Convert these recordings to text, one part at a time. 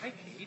Hi, Kate.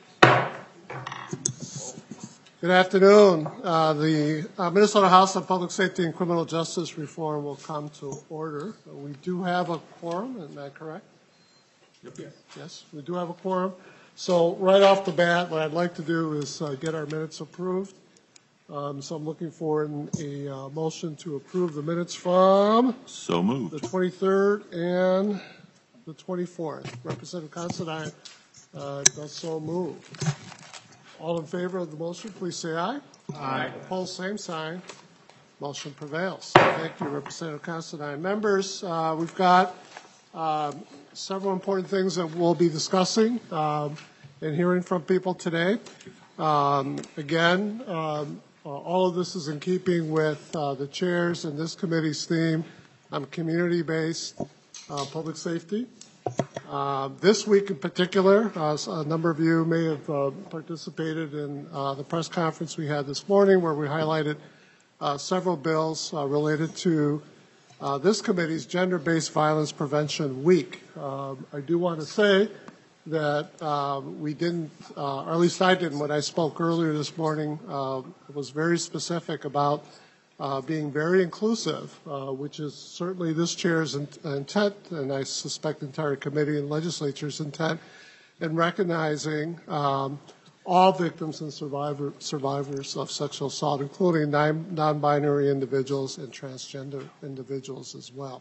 Good afternoon. The Minnesota House of Public Safety and Criminal Justice Reform will come to order. We do have a quorum, isn't that correct? Yep. Yes, we do have a quorum. So right off the bat, what I'd like to do is get our minutes approved. So I'm looking for a motion to approve the minutes from So moved. the 23rd and the 24th. Representative Considine does so move. All in favor of the motion, please say aye. Aye. Opposed, same sign. Motion prevails. Thank you, Representative Considine. Members, we've got several important things that we'll be discussing and hearing from people today. Again, all of this is in keeping with the chairs and this committee's theme on community-based public safety. This week in particular, a number of you may have participated in the press conference we had this morning where we highlighted several bills related to this committee's Gender-Based Violence Prevention Week. I do want to say that we didn't, or at least I didn't when I spoke earlier this morning, was very specific about being very inclusive, which is certainly this chair's intent, and I suspect the entire committee and legislature's intent, in recognizing all victims and survivors of sexual assault, including non-binary individuals and transgender individuals as well.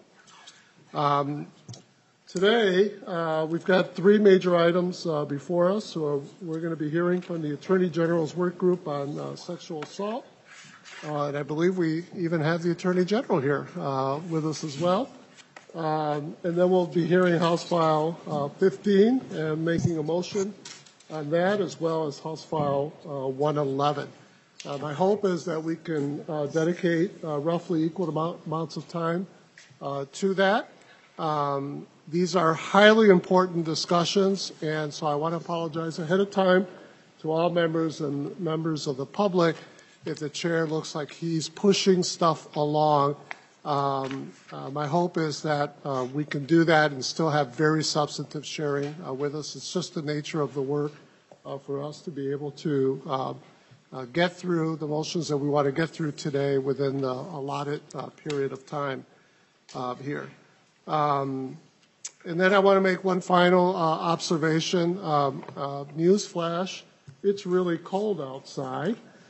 Today, we've got three major items before us. So we're going to be hearing from the Attorney General's work group on sexual assault. And I believe we even have the Attorney General here with us as well. And then we'll be hearing House File 15 and making a motion on that, as well as House File 111. My hope is that we can dedicate roughly equal amounts of time to that. These are highly important discussions, and so I want to apologize ahead of time to all members and members of the public if the chair looks like he's pushing stuff along. My hope is that we can do that and still have very substantive sharing with us. It's just the nature of the work for us to be able to get through the motions that we want to get through today within the allotted period of time here. And then I want to make one final observation. News flash, it's really cold outside.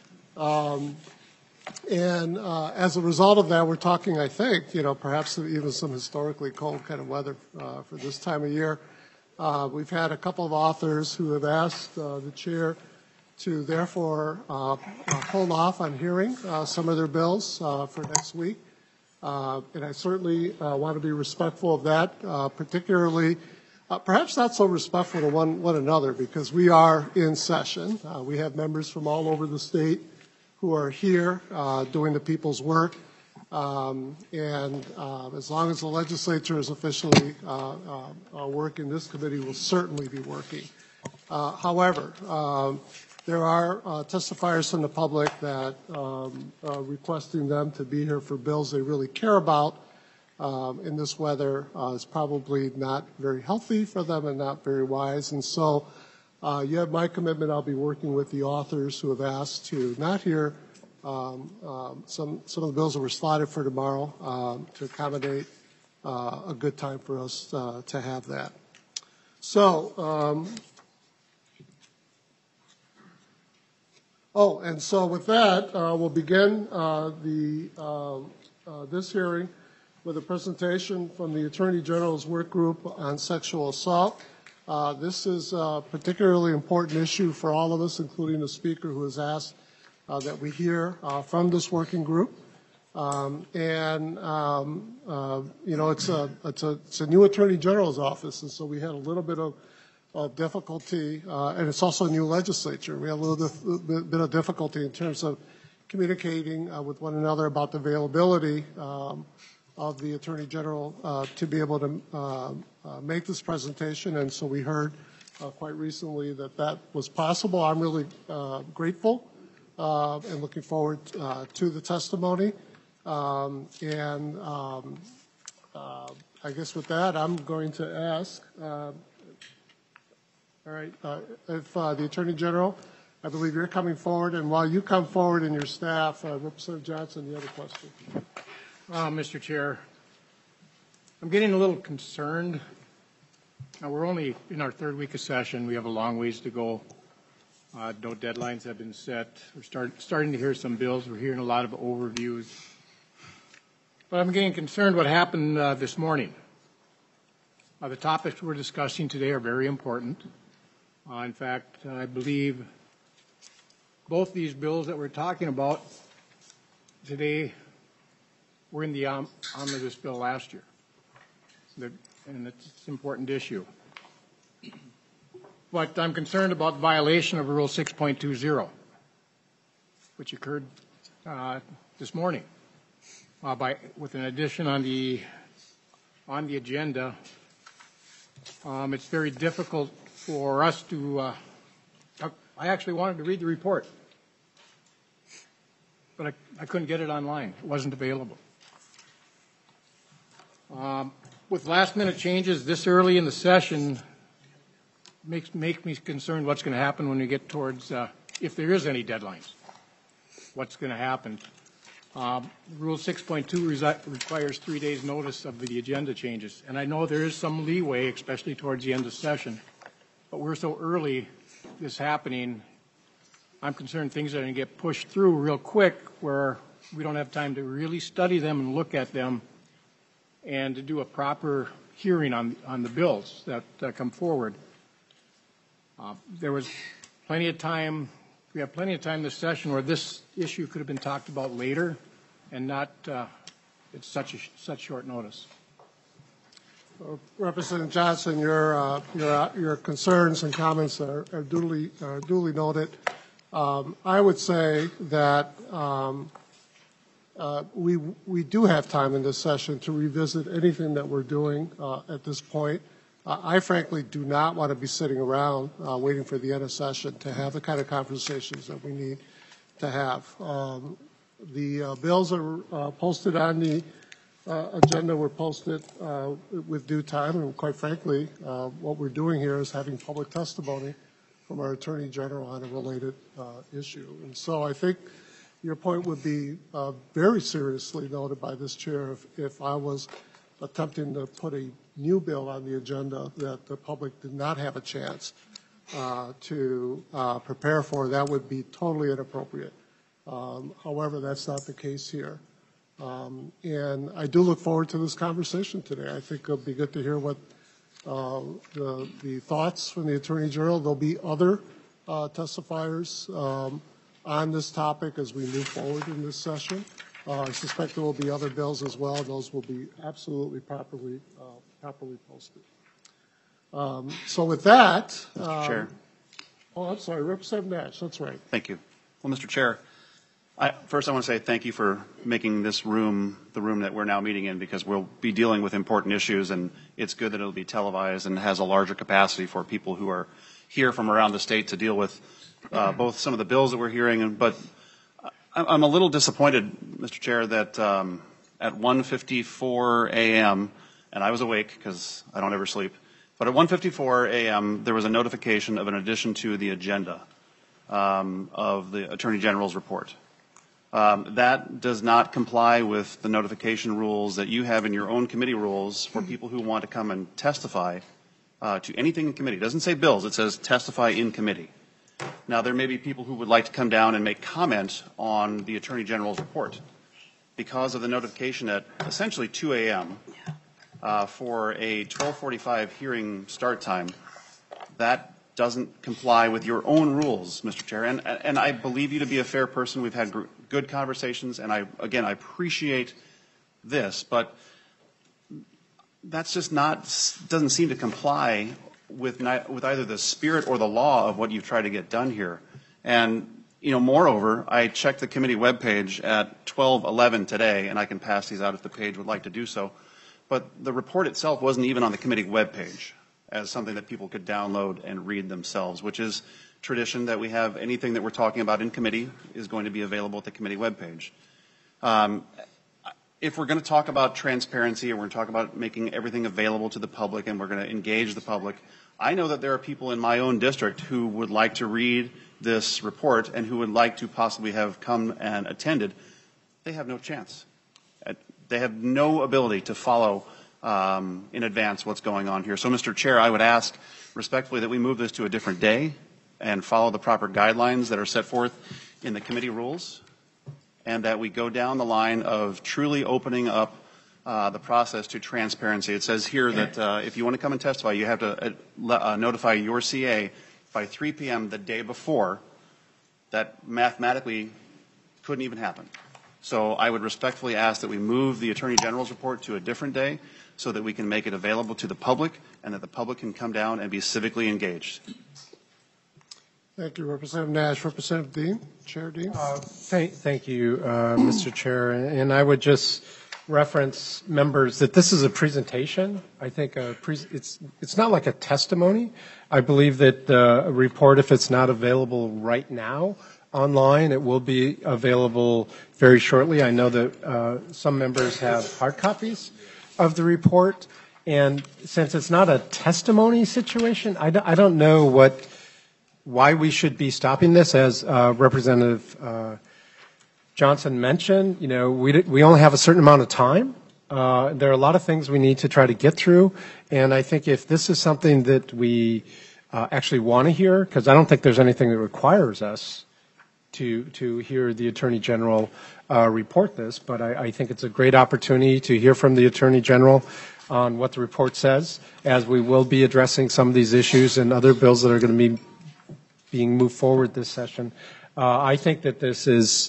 And as a result of that, we're talking, I think, perhaps even some historically cold kind of weather for this time of year. We've had a couple of authors who have asked the chair to therefore hold off on hearing some of their bills for next week. And I certainly want to be respectful of that, particularly perhaps not so respectful to one another, because we are in session. We have members from all over the state who are here doing the people's work. And as long as the legislature is officially working, this committee will certainly be working. However, there are testifiers from the public that requesting them to be here for bills they really care about in this weather is probably not very healthy for them and not very wise. And so you have my commitment. I'll be working with the authors who have asked to not hear some of the bills that were slotted for tomorrow to accommodate a good time for us to have that. So, and so with that, we'll begin this hearing with a presentation from the Attorney General's work group on sexual assault. This is a particularly important issue for all of us, including the speaker who has asked that we hear from this working group. It's a new Attorney General's office, and so we had a little bit of difficulty, and it's also a new legislature. We had a little bit of difficulty in terms of communicating with one another about the availability of the Attorney General to be able to make this presentation, and so we heard quite recently that was possible. I'm really grateful and looking forward to the testimony. I guess with that, I'm going to ask All right. If the Attorney General, I believe you're coming forward, and while you come forward and your staff, Representative Johnson, the other question. Mr. Chair, I'm getting a little concerned. Now, we're only in our third week of session. We have a long ways to go. No deadlines have been set. We're starting to hear some bills. We're hearing a lot of overviews. But I'm getting concerned what happened this morning. The topics we're discussing today are very important. In fact, I believe both these bills that we're talking about today were in the omnibus bill last year. And it's an important issue. But I'm concerned about violation of Rule 6.20, which occurred this morning with an addition on the agenda. It's very difficult for us to. I actually wanted to read the report, but I couldn't get it online. It wasn't available. With last-minute changes this early in the session, makes me concerned what's going to happen when we get towards, if there is any deadlines, what's going to happen. Rule 6.2 requires 3 days notice of the agenda changes. And I know there is some leeway, especially towards the end of session, but we're so early this happening, I'm concerned things are going to get pushed through real quick where we don't have time to really study them and look at them and to do a proper hearing on the bills that come forward. There was plenty of time, we have plenty of time this session where this issue could have been talked about later and not at such short notice. Representative Johnson, your concerns and comments are duly noted. I would say that we do have time in this session to revisit anything that we're doing at this point. I frankly do not want to be sitting around waiting for the end of session to have the kind of conversations that we need to have. The bills are posted on the agenda. Were posted with due time, and quite frankly, what we're doing here is having public testimony from our Attorney General on a related issue. And so I think your point would be very seriously noted by this chair if I was attempting to put a new bill on the agenda that the public did not have a chance to prepare for. That would be totally inappropriate. However, that's not the case here. And I do look forward to this conversation today. I think it'll be good to hear what the thoughts from the Attorney General. There'll be other testifiers on this topic as we move forward in this session. I suspect there will be other bills as well. Those will be absolutely properly posted. So with that, Mr. Chair. Oh, I'm sorry, Representative Nash. That's right. Thank you. Well, Mr. Chair, first I want to say thank you for making this room the room that we're now meeting in, because we'll be dealing with important issues, and it's good that it'll be televised and has a larger capacity for people who are here from around the state to deal with both some of the bills that we're hearing, but I'm a little disappointed, Mr. Chair, that at 1:54 a.m., and I was awake because I don't ever sleep, but at 1:54 a.m. there was a notification of an addition to the agenda of the Attorney General's report. That does not comply with the notification rules that you have in your own committee rules for people who want to come and testify to anything in committee. It doesn't say bills, it says testify in committee. Now, there may be people who would like to come down and make comment on the Attorney General's report. Because of the notification at essentially 2 a.m. For a 12:45 hearing start time, that doesn't comply with your own rules, Mr. Chair. And I believe you to be a fair person. We've had good conversations, and I appreciate this, but that's just doesn't seem to comply with either the spirit or the law of what you've tried to get done here. And, moreover, I checked the committee webpage at 12:11 today, and I can pass these out if the page would like to do so, but the report itself wasn't even on the committee webpage as something that people could download and read themselves, which is tradition that we have. Anything that we're talking about in committee is going to be available at the committee webpage. If we're going to talk about transparency and we're going to talk about making everything available to the public and we're going to engage the public, I know that there are people in my own district who would like to read this report and who would like to possibly have come and attended. They have no chance. They have no ability to follow in advance what's going on here. So, Mr. Chair, I would ask respectfully that we move this to a different day and follow the proper guidelines that are set forth in the committee rules, and that we go down the line of truly opening up the process to transparency. It says here that if you want to come and testify, you have to notify your CA by 3 p.m. the day before. That mathematically couldn't even happen. So I would respectfully ask that we move the Attorney General's report to a different day so that we can make it available to the public and that the public can come down and be civically engaged. Thank you, Representative Nash. Representative Dean, Chair Dean. Thank you, Mr. Chair. And I would just reference members that this is a presentation. I think it's not like a testimony. I believe that a report, if it's not available right now online, it will be available very shortly. I know that some members have hard copies of the report. And since it's not a testimony situation, I don't know why we should be stopping this. As Representative Johnson mentioned, you know, we only have a certain amount of time. There are a lot of things we need to try to get through, and I think if this is something that we actually want to hear, because I don't think there's anything that requires us to hear the Attorney General report this, but I think it's a great opportunity to hear from the Attorney General on what the report says, as we will be addressing some of these issues and other bills that are going to be being moved forward this session. I think that this is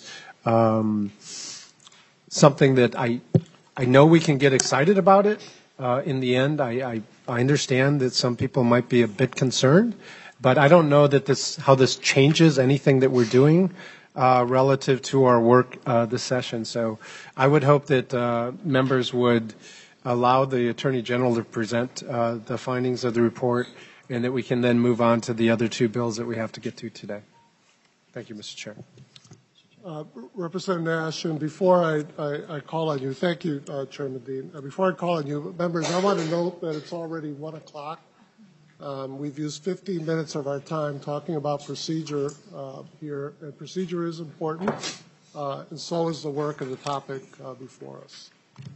something that I know we can get excited about it. In the end, I understand that some people might be a bit concerned, but I don't know that how this changes anything that we're doing relative to our work this session. So I would hope that members would allow the Attorney General to present the findings of the report, and that we can then move on to the other two bills that we have to get to today. Thank you, Mr. Chair. Representative Nash, and before I call on you, thank you, Chairman Dean. Before I call on you, members, I want to note that it's already 1 o'clock. We've used 15 minutes of our time talking about procedure here, and procedure is important, and so is the work of the topic before us.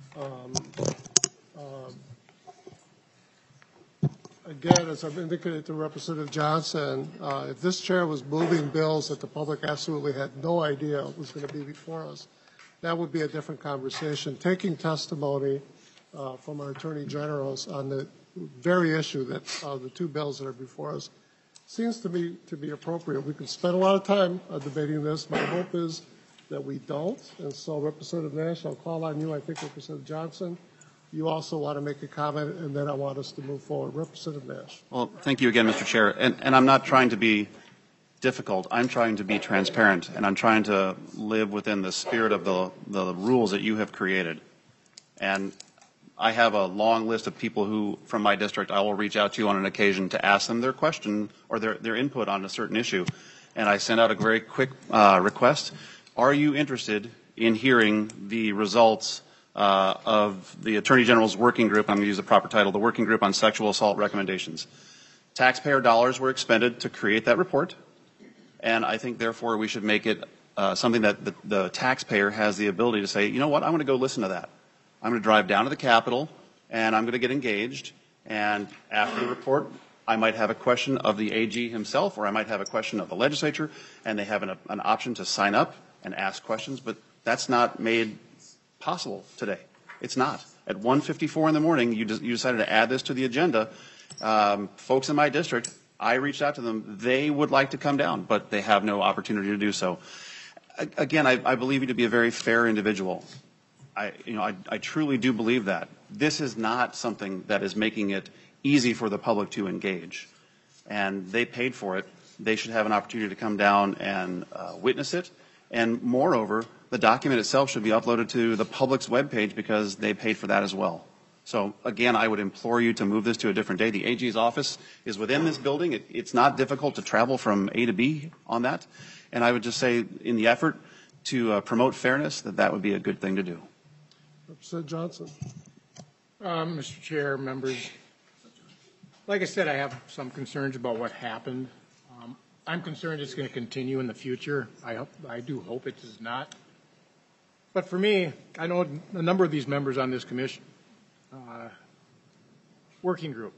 Again, as I've indicated to Representative Johnson, if this chair was moving bills that the public absolutely had no idea was going to be before us, that would be a different conversation. Taking testimony from our attorney generals on the very issue that the two bills that are before us seems to me to be appropriate. We can spend a lot of time debating this. My hope is that we don't. And so, Representative Nash, I'll call on you. I think Representative Johnson, you also want to make a comment, and then I want us to move forward. Representative Nash. Well, thank you again, Mr. Chair. And I'm not trying to be difficult. I'm trying to be transparent, and I'm trying to live within the spirit of the rules that you have created. And I have a long list of people who, from my district, I will reach out to on an occasion to ask them their question or their input on a certain issue. And I sent out a very quick request. Are you interested in hearing the results of the Attorney General's working group? I'm going to use the proper title, the Working Group on Sexual Assault Recommendations. Taxpayer dollars were expended to create that report, and I think, therefore, we should make it something that the taxpayer has the ability to say, you know what, I'm going to go listen to that. I'm going to drive down to the Capitol, and I'm going to get engaged, and after the report, I might have a question of the AG himself, or I might have a question of the legislature, and they have an option to sign up and ask questions, but that's not made possible today. It's not. At 1:54 in the morning, you decided to add this to the agenda. Folks in my district, I reached out to them. They would like to come down, but they have no opportunity to do so. Again, I believe you to be a very fair individual. I truly do believe that. This is not something that is making it easy for the public to engage. And they paid for it. They should have an opportunity to come down and witness it. And moreover, the document itself should be uploaded to the public's webpage because they paid for that as well. So again, I would implore you to move this to a different day. The AG's office is within this building. It's not difficult to travel from A to B on that. And I would just say, in the effort to promote fairness, that would be a good thing to do. Representative Johnson. Mr. Chair, members, Like I said, I have some concerns about what happened. I'm concerned it's going to continue in the future. I do hope it does not. But for me, I know a number of these members on this commission, working group,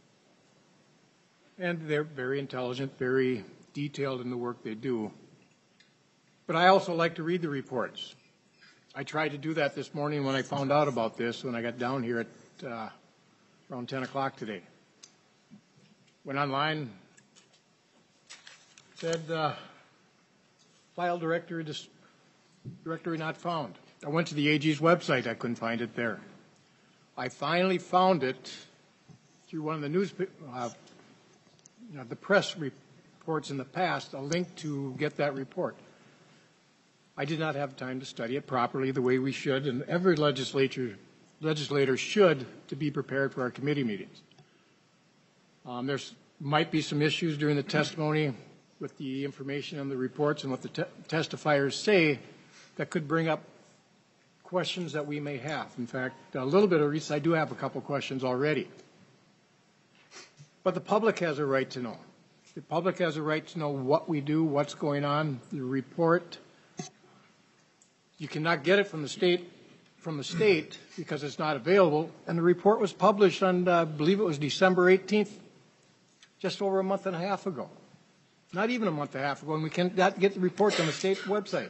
and they're very intelligent, very detailed in the work they do. But I also like to read the reports. I tried to do that this morning when I found out about this, when I got down here at around 10 o'clock today. Went online, said file directory not found. I went to the AG's website. I couldn't find it there. I finally found it through one of the the press reports in the past, a link to get that report. I did not have time to study it properly the way we should, and every legislator should, to be prepared for our committee meetings. There's might be some issues during the testimony with the information on the reports and what the testifiers say that could bring up questions that we may have. In fact, a little bit of research, I do have a couple questions already. But the public has a right to know. The public has a right to know what we do, what's going on. The report, you cannot get it from the state because it's not available. And the report was published on, I believe it was December 18th, just over a month and a half ago. Not even a month and a half ago, and we cannot get the reports on the state website.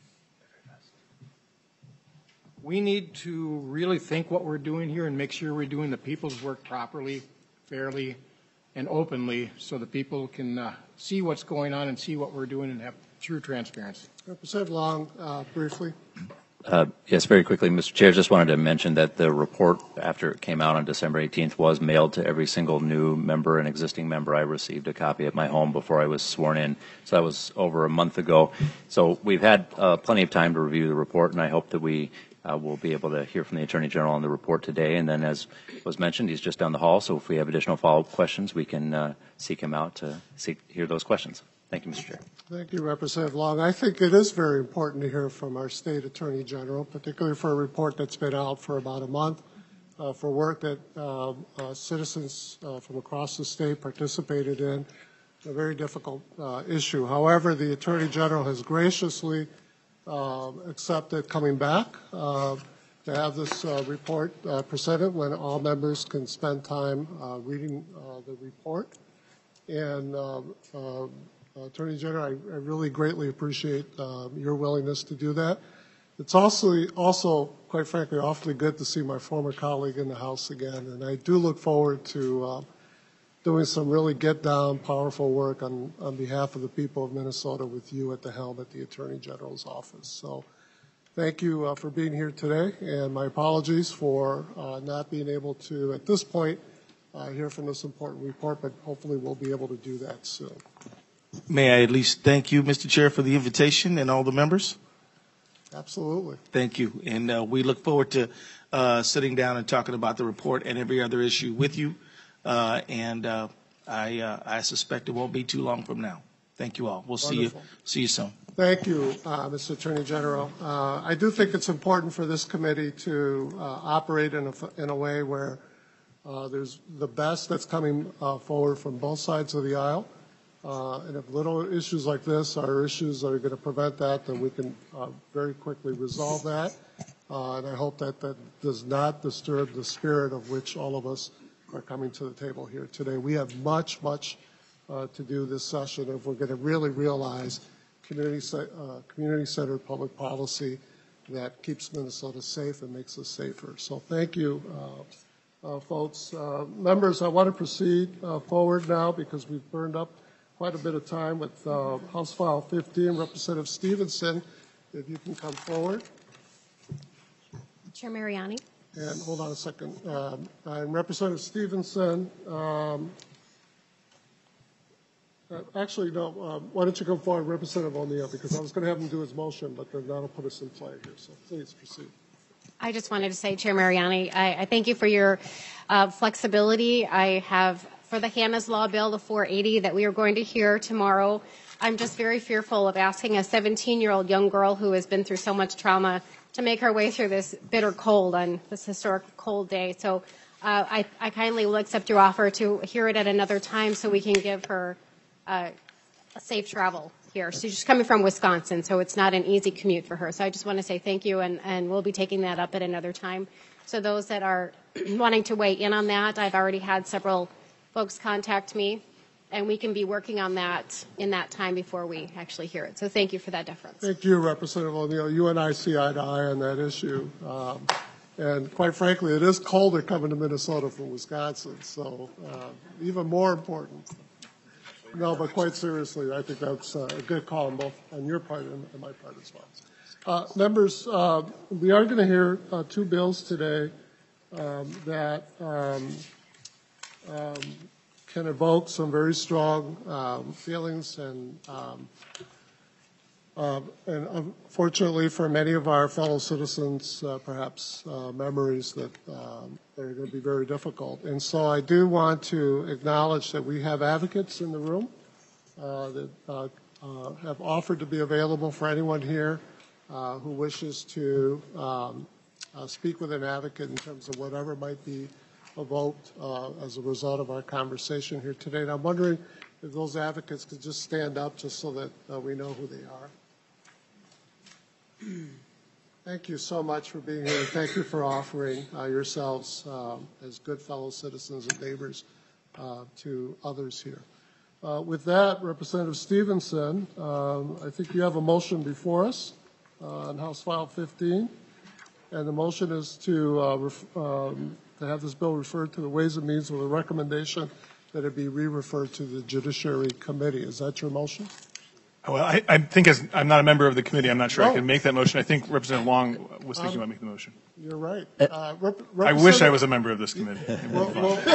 We need to really think what we're doing here and make sure we're doing the people's work properly, fairly, and openly so that people can see what's going on and see what we're doing and have true transparency. Representative Long, briefly. Yes, very quickly, Mr. Chair, just wanted to mention that the report, after it came out on December 18th, was mailed to every single new member and existing member. I received a copy at my home before I was sworn in, so that was over a month ago. So we've had plenty of time to review the report, and I hope that we will be able to hear from the Attorney General on the report today. And then, as was mentioned, he's just down the hall, so if we have additional follow-up questions, we can seek him out to hear those questions. Thank you, Mr. Chair. Thank you, Representative Long. I think it is very important to hear from our State Attorney General, particularly for a report that's been out for about a month, for work that citizens from across the state participated in, a very difficult issue. However, the Attorney General has graciously accepted coming back to have this report presented when all members can spend time reading the report. And Attorney General, I really greatly appreciate your willingness to do that. It's also, quite frankly, awfully good to see my former colleague in the House again, and I do look forward to doing some really get-down, powerful work on behalf of the people of Minnesota with you at the helm at the Attorney General's office. So thank you for being here today, and my apologies for not being able to, at this point, hear from this important report, but hopefully we'll be able to do that soon. May I at least thank you, Mr. Chair, for the invitation and all the members? Absolutely. Thank you. And we look forward to sitting down and talking about the report and every other issue with you. I suspect it won't be too long from now. Thank you all. We'll see you soon. Thank you, Mr. Attorney General. I do think it's important for this committee to operate in a way where there's the best that's coming forward from both sides of the aisle. And if little issues like this are issues that are going to prevent that, then we can very quickly resolve that. And I hope that that does not disturb the spirit of which all of us are coming to the table here today. We have much to do this session if we're going to really realize community-centered public policy that keeps Minnesota safe and makes us safer. So thank you, folks. Members, I want to proceed forward now because we've burned up quite a bit of time with House File 15. Representative Stevenson, if you can come forward. Chair Mariani. And hold on a second. And Representative Stevenson, actually, no, why don't you come forward, Representative O'Neill, because I was going to have him do his motion, but then that'll put us in play here. So please proceed. I just wanted to say, Chair Mariani, I thank you for your flexibility. I have, for the Hannah's Law Bill, the 480 that we are going to hear tomorrow, I'm just very fearful of asking a 17-year-old young girl who has been through so much trauma to make her way through this bitter cold on this historic cold day. So I kindly will accept your offer to hear it at another time so we can give her a safe travel here. She's just coming from Wisconsin, so it's not an easy commute for her. So I just want to say thank you, and we'll be taking that up at another time. So those that are wanting to weigh in on that, I've already had several folks contact me, and we can be working on that in that time before we actually hear it. So thank you for that deference. Thank you, Representative O'Neill. You and I see eye to eye on that issue. And quite frankly, it is colder coming to Minnesota from Wisconsin, so even more important. No, but quite seriously, I think that's a good call on both on your part and my part as well. Members, we are going to hear two bills today that can evoke some very strong feelings and unfortunately for many of our fellow citizens, perhaps memories that are going to be very difficult. And so I do want to acknowledge that we have advocates in the room that have offered to be available for anyone here who wishes to speak with an advocate in terms of whatever might be evoked as a result of our conversation here today. And I'm wondering if those advocates could just stand up just so that we know who they are. Thank you so much for being here. Thank you for offering yourselves as good fellow citizens and neighbors to others here. With that, Representative Stevenson, I think you have a motion before us on House File 15, and the motion is to have this bill referred to the Ways and Means with a recommendation that it be re-referred to the Judiciary Committee. Is that your motion? Well, I think I'm not a member of the committee. I'm not sure I can make that motion. I think Representative Long was thinking about making the motion. You're right. I wish I was a member of this committee. We'll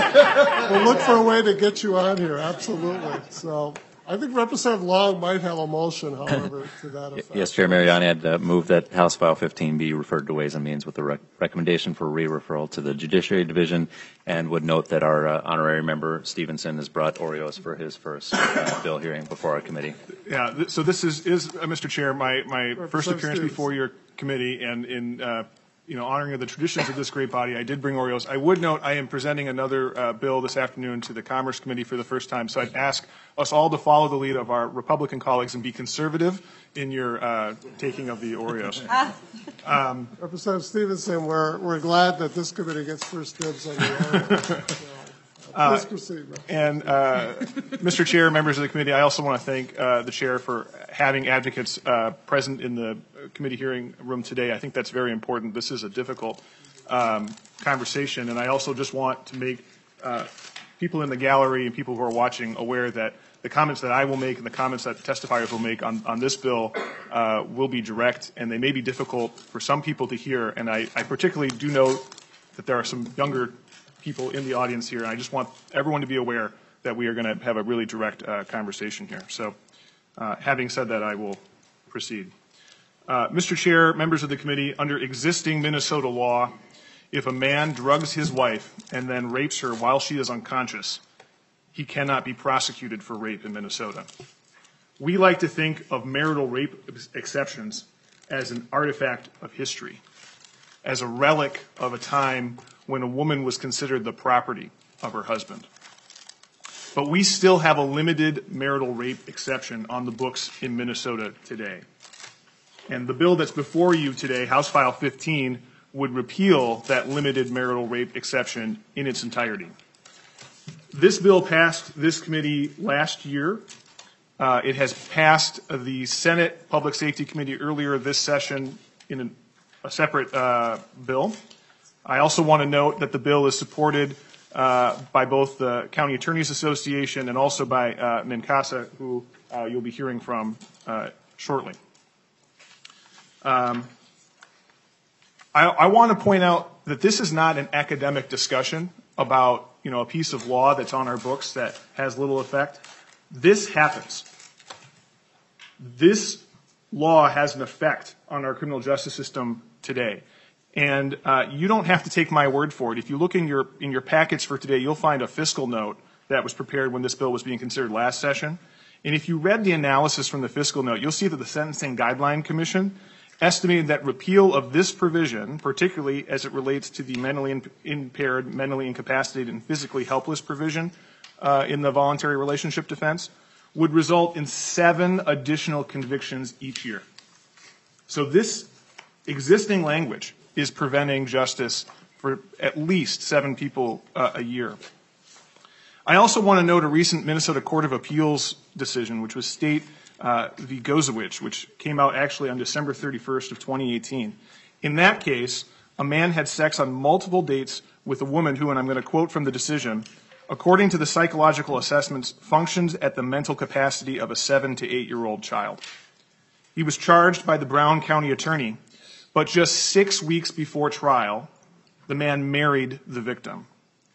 look for a way to get you on here, absolutely. So I think Representative Long might have a motion, however, to that effect. Yes, Chair Mariani, I'd move that House File 15 be referred to Ways and Means with the recommendation for re-referral to the Judiciary Division, and would note that our honorary member, Stevenson, has brought Oreos for his first bill hearing before our committee. Yeah, so this is Mr. Chair, my first appearance before your committee, and in honoring of the traditions of this great body, I did bring Oreos. I would note I am presenting another bill this afternoon to the Commerce Committee for the first time, so I'd ask us all to follow the lead of our Republican colleagues and be conservative in your taking of the Oreos. Representative Stevenson, we're glad that this committee gets first dibs on the Oreos. Please proceed. And Mr. Chair, members of the committee, I also want to thank the chair for having advocates present in the committee hearing room today. I think that's very important. This is a difficult conversation, and I also just want to make people in the gallery and people who are watching aware that the comments that I will make and the comments that testifiers will make on this bill will be direct, and they may be difficult for some people to hear. And I particularly do note that there are some younger people in the audience here, and I just want everyone to be aware that we are going to have a really direct conversation here. So having said that, I will proceed. Mr. Chair, members of the committee, under existing Minnesota law, if a man drugs his wife and then rapes her while she is unconscious, he cannot be prosecuted for rape in Minnesota. We like to think of marital rape exceptions as an artifact of history, as a relic of a time when a woman was considered the property of her husband. But we still have a limited marital rape exception on the books in Minnesota today. And the bill that's before you today, House File 15, would repeal that limited marital rape exception in its entirety. This bill passed this committee last year. It has passed the Senate Public Safety Committee earlier this session in a separate bill. I also want to note that the bill is supported by both the County Attorneys Association and also by MnCASA, who you'll be hearing from shortly. I want to point out that this is not an academic discussion about a piece of law that's on our books that has little effect. This happens. This law has an effect on our criminal justice system today. And you don't have to take my word for it. If you look in your packets for today, you'll find a fiscal note that was prepared when this bill was being considered last session. And if you read the analysis from the fiscal note, you'll see that the Sentencing Guideline Commission estimated that repeal of this provision, particularly as it relates to the mentally impaired, mentally incapacitated, and physically helpless provision in the voluntary relationship defense, would result in 7 additional convictions each year. So this existing language is preventing justice for at least 7 people a year. I also want to note a recent Minnesota Court of Appeals decision, which was State v. Gozowicz, which came out actually on December 31st of 2018. In that case, a man had sex on multiple dates with a woman who, and I'm going to quote from the decision, according to the psychological assessments, functions at the mental capacity of a 7 to 8-year-old child. He was charged by the Brown County attorney, but just 6 weeks before trial, the man married the victim.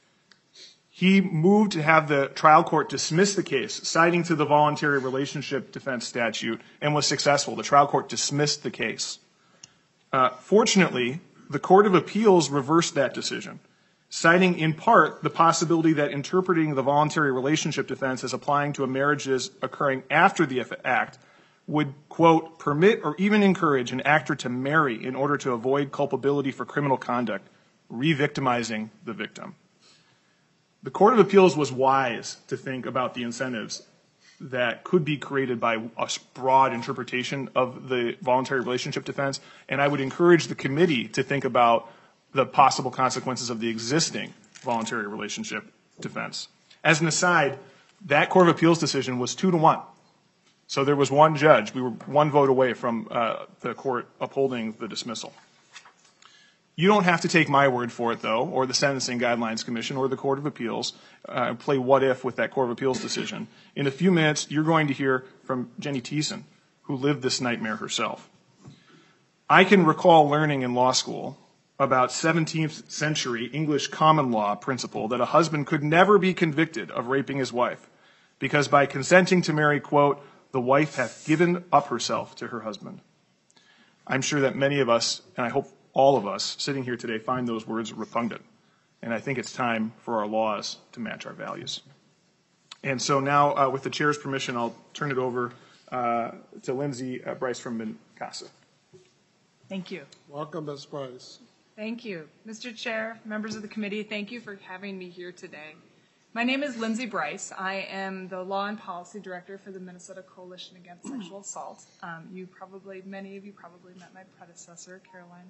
He moved to have the trial court dismiss the case, citing to the voluntary relationship defense statute, and was successful. The trial court dismissed the case. Fortunately, the Court of Appeals reversed that decision, citing in part the possibility that interpreting the voluntary relationship defense as applying to a marriages occurring after the act would, quote, permit or even encourage an actor to marry in order to avoid culpability for criminal conduct, re-victimizing the victim. The Court of Appeals was wise to think about the incentives that could be created by a broad interpretation of the voluntary relationship defense, and I would encourage the committee to think about the possible consequences of the existing voluntary relationship defense. As an aside, that Court of Appeals decision was 2-1. So there was one judge. We were 1 vote away from the court upholding the dismissal. You don't have to take my word for it, though, or the Sentencing Guidelines Commission or the Court of Appeals. Play what if with that Court of Appeals decision. In a few minutes, you're going to hear from Jenny Thiessen, who lived this nightmare herself. I can recall learning in law school about 17th century English common law principle that a husband could never be convicted of raping his wife because by consenting to marry, quote, the wife hath given up herself to her husband. I'm sure that many of us, and I hope all of us sitting here today, find those words repugnant. And I think it's time for our laws to match our values. And so now, with the chair's permission, I'll turn it over to Lindsay Bryce from MnCASA. Thank you. Welcome, Ms. Bryce. Thank you. Mr. Chair, members of the committee, thank you for having me here today. My name is Lindsay Bryce. I am the Law and Policy Director for the Minnesota Coalition Against Sexual Assault. Many of you probably met my predecessor,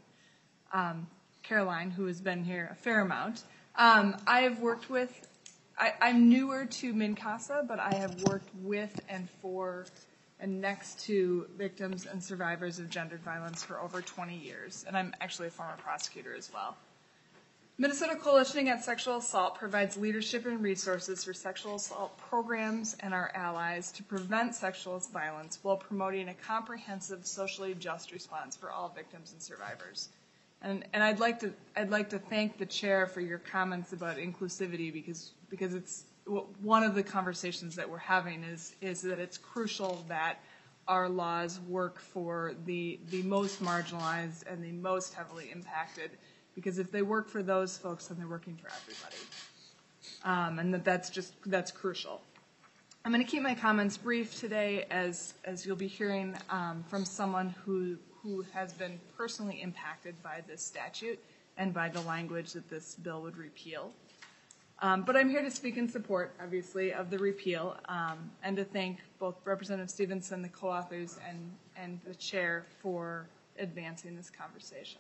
Caroline, who has been here a fair amount. I have worked with, I'm newer to MnCASA, but I have worked with and for and next to victims and survivors of gendered violence for over 20 years. And I'm actually a former prosecutor as well. Minnesota Coalition Against Sexual Assault provides leadership and resources for sexual assault programs and our allies to prevent sexual violence while promoting a comprehensive, socially just response for all victims and survivors. And I'd like to thank the chair for your comments about inclusivity because it's one of the conversations that we're having is that it's crucial that our laws work for the most marginalized and the most heavily impacted, because if they work for those folks, then they're working for everybody. And that's crucial. I'm going to keep my comments brief today as you'll be hearing from someone who has been personally impacted by this statute and by the language that this bill would repeal. But I'm here to speak in support, obviously, of the repeal and to thank both Representative Stevenson, the co-authors, and the chair for advancing this conversation.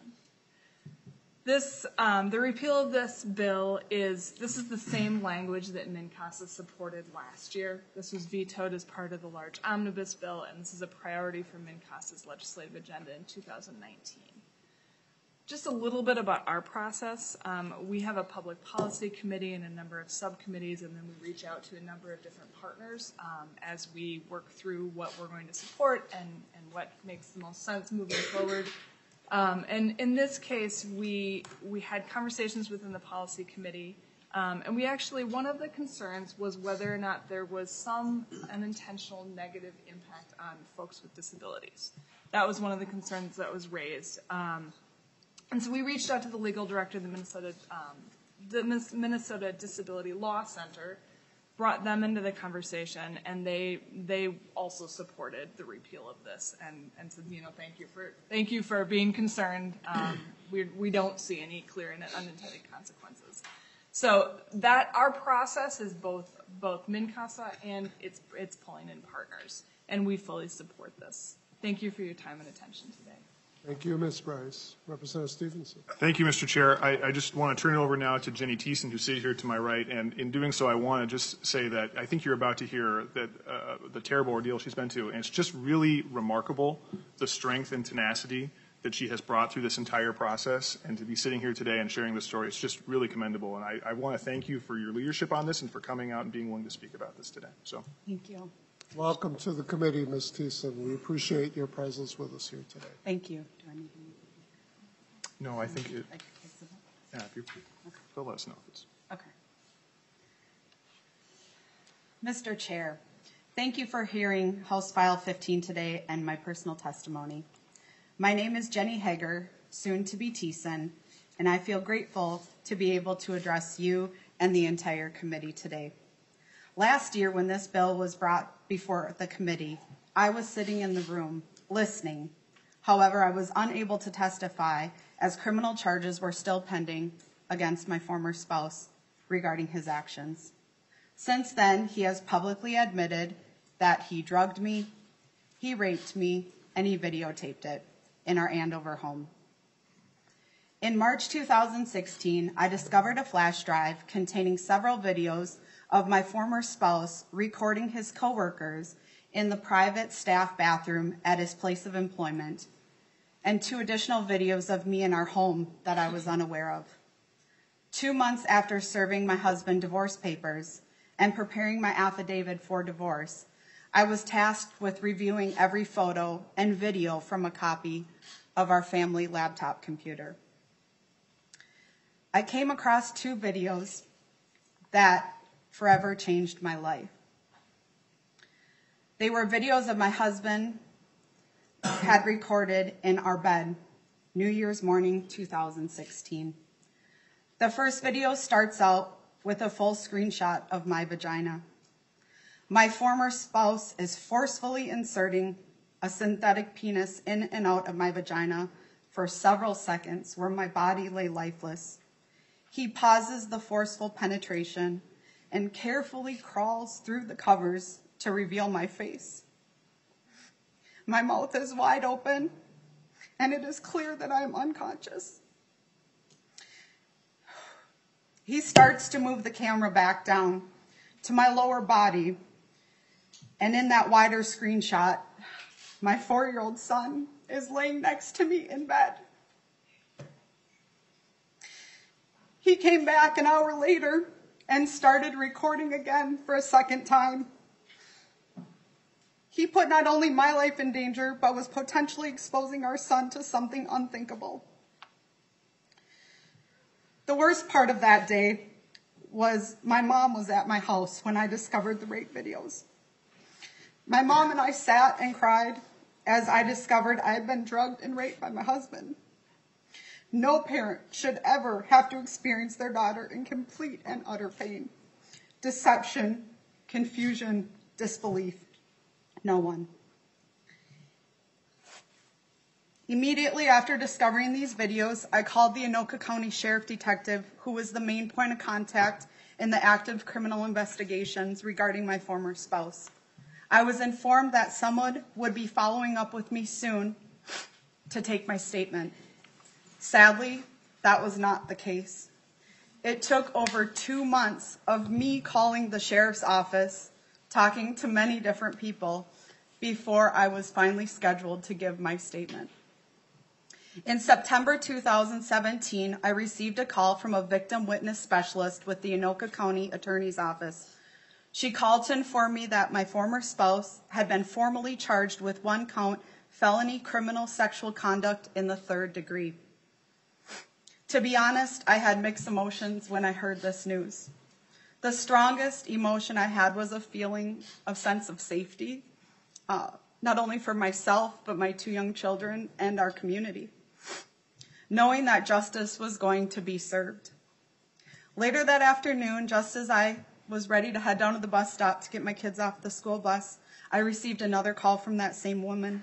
The repeal of this bill is the same language that MnCASA supported last year. This was vetoed as part of the large omnibus bill, and this is a priority for MnCASA's legislative agenda in 2019. Just a little bit about our process. We have a public policy committee and a number of subcommittees, and then we reach out to a number of different partners as we work through what we're going to support and what makes the most sense moving forward. And in this case, we had conversations within the policy committee, and we actually, one of the concerns was whether or not there was some unintentional negative impact on folks with disabilities. That was one of the concerns that was raised. And so we reached out to the legal director of the Minnesota Disability Law Center brought them into the conversation, and they also supported the repeal of this, and said, thank you for being concerned. We don't see any clear and unintended consequences. So that our process is both MnCASA and it's pulling in partners, and we fully support this. Thank you for your time and attention today. Thank you, Ms. Bryce. Representative Stevenson. Thank you, Mr. Chair. I just want to turn it over now to Jenny Thiessen, who's seated here to my right. And in doing so, I want to just say that I think you're about to hear that the terrible ordeal she's been to. And it's just really remarkable, the strength and tenacity that she has brought through this entire process. And to be sitting here today and sharing this story, it's just really commendable. And I want to thank you for your leadership on this and for coming out and being willing to speak about this today. So, thank you. Welcome to the committee, Ms. Thiessen. We appreciate your presence with us here today. Thank you. Do I need to? No, I think it. Yeah, if you're, they'll let us know if it's. Okay. Mr. Chair, thank you for hearing House File 15 today and my personal testimony. My name is Jenny Hager, soon to be Thiessen, and I feel grateful to be able to address you and the entire committee today. Last year, when this bill was brought before the committee, I was sitting in the room listening. However, I was unable to testify as criminal charges were still pending against my former spouse regarding his actions. Since then, he has publicly admitted that he drugged me, he raped me, and he videotaped it in our Andover home. In March 2016, I discovered a flash drive containing several videos of my former spouse recording his coworkers in the private staff bathroom at his place of employment, and 2 additional videos of me in our home that I was unaware of. 2 months after serving my husband divorce papers and preparing my affidavit for divorce, I was tasked with reviewing every photo and video from a copy of our family laptop computer. I came across 2 videos that forever changed my life. They were videos of my husband had recorded in our bed, New Year's morning 2016. The first video starts out with a full screenshot of my vagina. My former spouse is forcefully inserting a synthetic penis in and out of my vagina for several seconds where my body lay lifeless. He pauses the forceful penetration and carefully crawls through the covers to reveal my face. My mouth is wide open, and it is clear that I am unconscious. He starts to move the camera back down to my lower body, and in that wider screenshot, my 4-year-old son is laying next to me in bed. He came back an hour later and started recording again for a second time. He put not only my life in danger, but was potentially exposing our son to something unthinkable. The worst part of that day was my mom was at my house when I discovered the rape videos. My mom and I sat and cried as I discovered I had been drugged and raped by my husband. No parent should ever have to experience their daughter in complete and utter pain, deception, confusion, disbelief. No one. Immediately after discovering these videos, I called the Anoka County Sheriff Detective, who was the main point of contact in the active criminal investigations regarding my former spouse. I was informed that someone would be following up with me soon to take my statement. Sadly, that was not the case. It took over 2 months of me calling the sheriff's office, talking to many different people, before I was finally scheduled to give my statement. In September 2017, I received a call from a victim witness specialist with the Anoka County Attorney's Office. She called to inform me that my former spouse had been formally charged with 1-count felony criminal sexual conduct in the 3rd degree. To be honest, I had mixed emotions when I heard this news. The strongest emotion I had was a feeling of sense of safety, not only for myself, but my 2 young children and our community, knowing that justice was going to be served. Later that afternoon, just as I was ready to head down to the bus stop to get my kids off the school bus, I received another call from that same woman.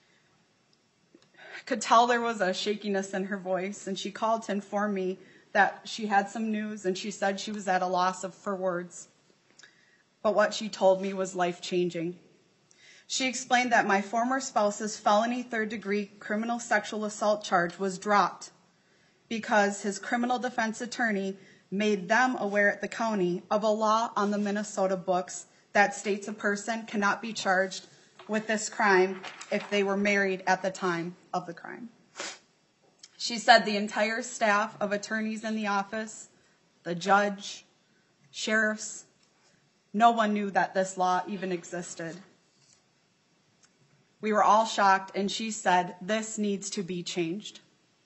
I could tell there was a shakiness in her voice, and she called to inform me that she had some news, and she said she was at a loss for words. But what she told me was life-changing. She explained that my former spouse's felony third-degree criminal sexual assault charge was dropped because his criminal defense attorney made them aware at the county of a law on the Minnesota books that states a person cannot be charged with this crime if they were married at the time of the crime. She said the entire staff of attorneys in the office, the judge, sheriffs, no one knew that this law even existed. We were all shocked, and she said, "This needs to be changed."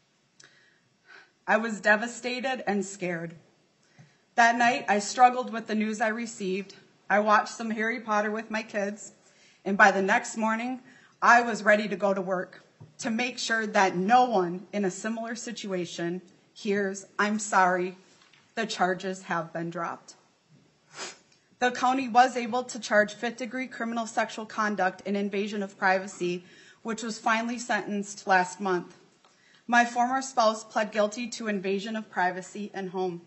I was devastated and scared. That night, I struggled with the news I received. I watched some Harry Potter with my kids, and by the next morning, I was ready to go to work to make sure that no one in a similar situation hears, "I'm sorry, the charges have been dropped." The county was able to charge fifth-degree criminal sexual conduct and invasion of privacy, which was finally sentenced last month. My former spouse pled guilty to invasion of privacy and home.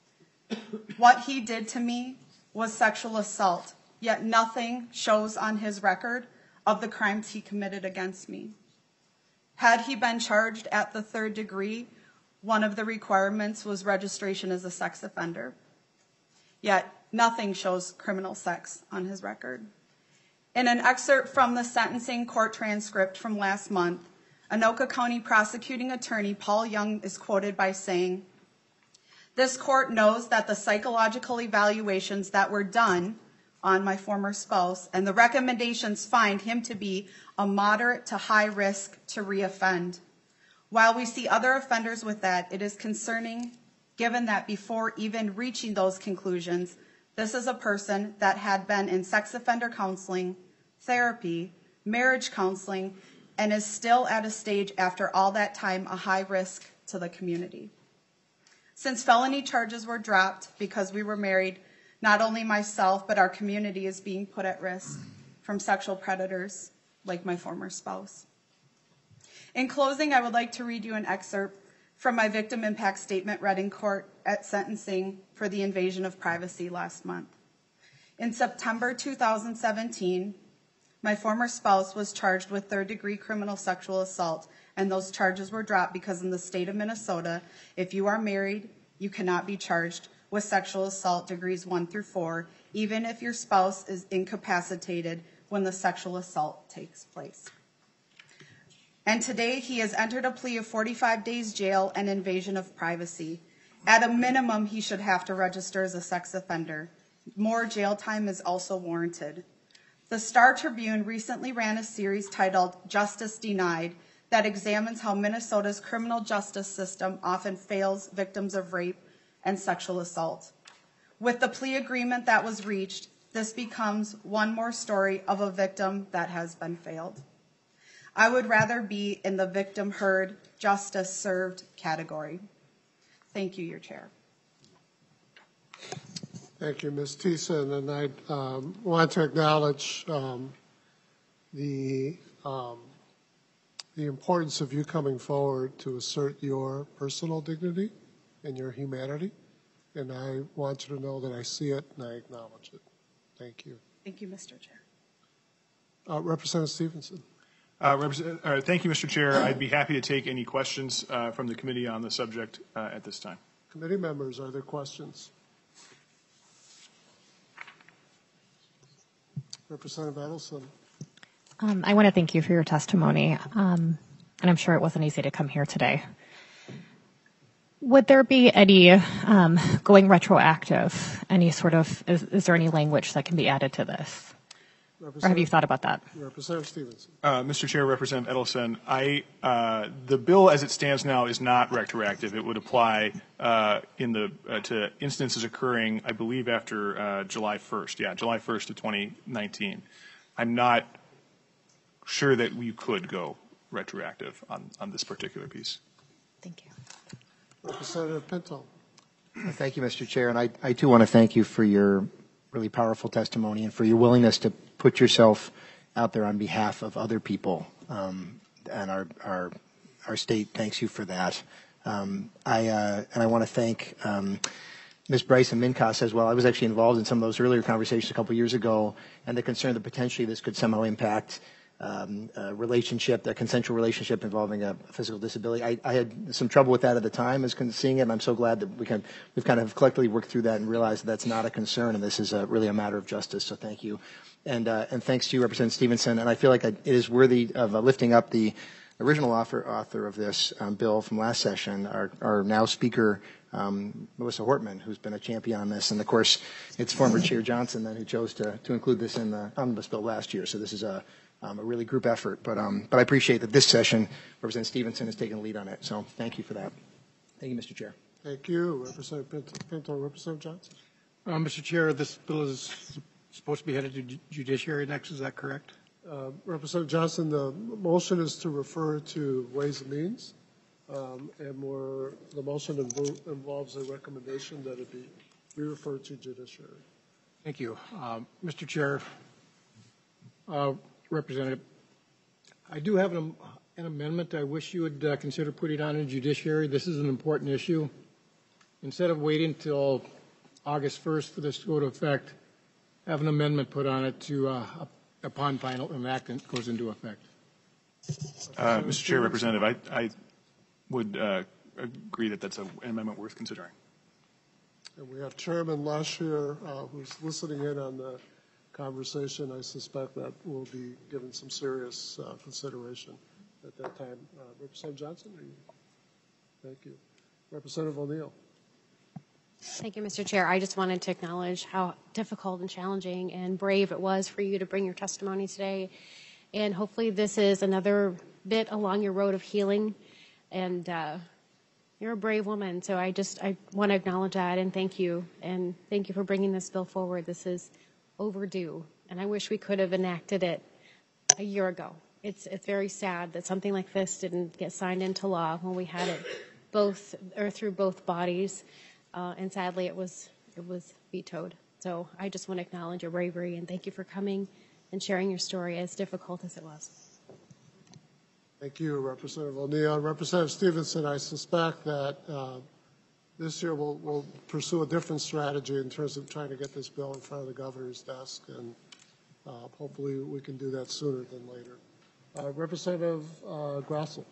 What he did to me was sexual assault, yet nothing shows on his record of the crimes he committed against me. Had he been charged at the third degree, one of the requirements was registration as a sex offender. Yet nothing shows criminal sex on his record. In an excerpt from the sentencing court transcript from last month, Anoka County prosecuting attorney Paul Young is quoted by saying, "This court knows that the psychological evaluations that were done on my former spouse and the recommendations find him to be a moderate to high risk to reoffend. While we see other offenders with that, it is concerning given that before even reaching those conclusions, this is a person that had been in sex offender counseling, therapy, marriage counseling, and is still at a stage after all that time a high risk to the community." Since felony charges were dropped because we were married, not only myself, but our community is being put at risk from sexual predators like my former spouse. In closing, I would like to read you an excerpt from my victim impact statement read in court at sentencing for the invasion of privacy last month. In September 2017, my former spouse was charged with third-degree criminal sexual assault, and those charges were dropped because in the state of Minnesota, if you are married, you cannot be charged with sexual assault degrees 1 through 4, even if your spouse is incapacitated when the sexual assault takes place. And today, he has entered a plea of 45 days jail and invasion of privacy. At a minimum, he should have to register as a sex offender. More jail time is also warranted. The Star Tribune recently ran a series titled Justice Denied that examines how Minnesota's criminal justice system often fails victims of rape and sexual assault. With the plea agreement that was reached, this becomes one more story of a victim that has been failed. I would rather be in the victim heard, justice served category. Thank you, Your Chair. Thank you, Ms. Thiessen, and I want to acknowledge the importance of you coming forward to assert your personal dignity and your humanity, and I want you to know that I see it and I acknowledge it. Thank you. Thank you, Mr. Chair. Representative Stevenson. Thank you, Mr. Chair. I'd be happy to take any questions from the committee on the subject at this time. Committee members, are there questions? Representative Edelson. I want to thank you for your testimony, and I'm sure it wasn't easy to come here today. Would there be any going retroactive, any sort of, is there any language that can be added to this? Or have you thought about that? Representative Stevenson. Mr. Chair, Representative Edelson, the bill as it stands now is not retroactive. It would apply to instances occurring, I believe, after July 1st. Yeah, July 1st of 2019. I'm not sure that we could go retroactive on this particular piece. Thank you. Representative Pinto. Thank you, Mr. Chair. And I too want to thank you for your really powerful testimony and for your willingness to put yourself out there on behalf of other people. And our state thanks you for that. And I want to thank Ms. Bryce and MnCASA as well. I was actually involved in some of those earlier conversations a couple years ago, and the concern that potentially this could somehow impact a relationship, a consensual relationship involving a physical disability. I had some trouble with that at the time as seeing it, and I'm so glad that we've kind of collectively worked through that and realized that that's not a concern, and this is really a matter of justice, so thank you. And thanks to you, Representative Stevenson, and I feel like it is worthy of lifting up the original author of this bill from last session, our now Speaker, Melissa Hortman, who's been a champion on this, and of course it's former Chair Johnson then who chose to include this in the omnibus bill last year, so this is a really group effort, but I appreciate that this session, Representative Stevenson has taken the lead on it. So thank you for that. Thank you, Mr. Chair. Thank you, Representative Pinto. Representative Johnson. Mr. Chair, this bill is supposed to be headed to Judiciary next. Is that correct? Representative Johnson, the motion is to refer to Ways and Means, and the motion involves a recommendation that it be referred to Judiciary. Thank you, Mr. Chair. Representative, I do have an amendment I wish you would consider putting on in Judiciary. This is an important issue. Instead of waiting until August 1st for this to go to effect, have an amendment put on it to upon final enactment goes into effect. Mr. Chair, Representative, I would agree that that's an amendment worth considering. And we have Chairman Lush here who's listening in on the conversation. I suspect that will be given some serious consideration at that time. Representative Johnson, thank you. Representative O'Neill. Thank you, Mr. Chair. I just wanted to acknowledge how difficult and challenging and brave it was for you to bring your testimony today. And hopefully this is another bit along your road of healing. And you're a brave woman. So I want to acknowledge that and thank you. And thank you for bringing this bill forward. This is overdue. And I wish we could have enacted it a year ago. It's very sad that something like this didn't get signed into law when we had it through both bodies. And sadly, it was vetoed. So I just want to acknowledge your bravery and thank you for coming and sharing your story, as difficult as it was. Thank you, Representative O'Neill. Representative Stevenson, I suspect that this year we'll pursue a different strategy in terms of trying to get this bill in front of the governor's desk, and hopefully we can do that sooner than later. Representative Grossell.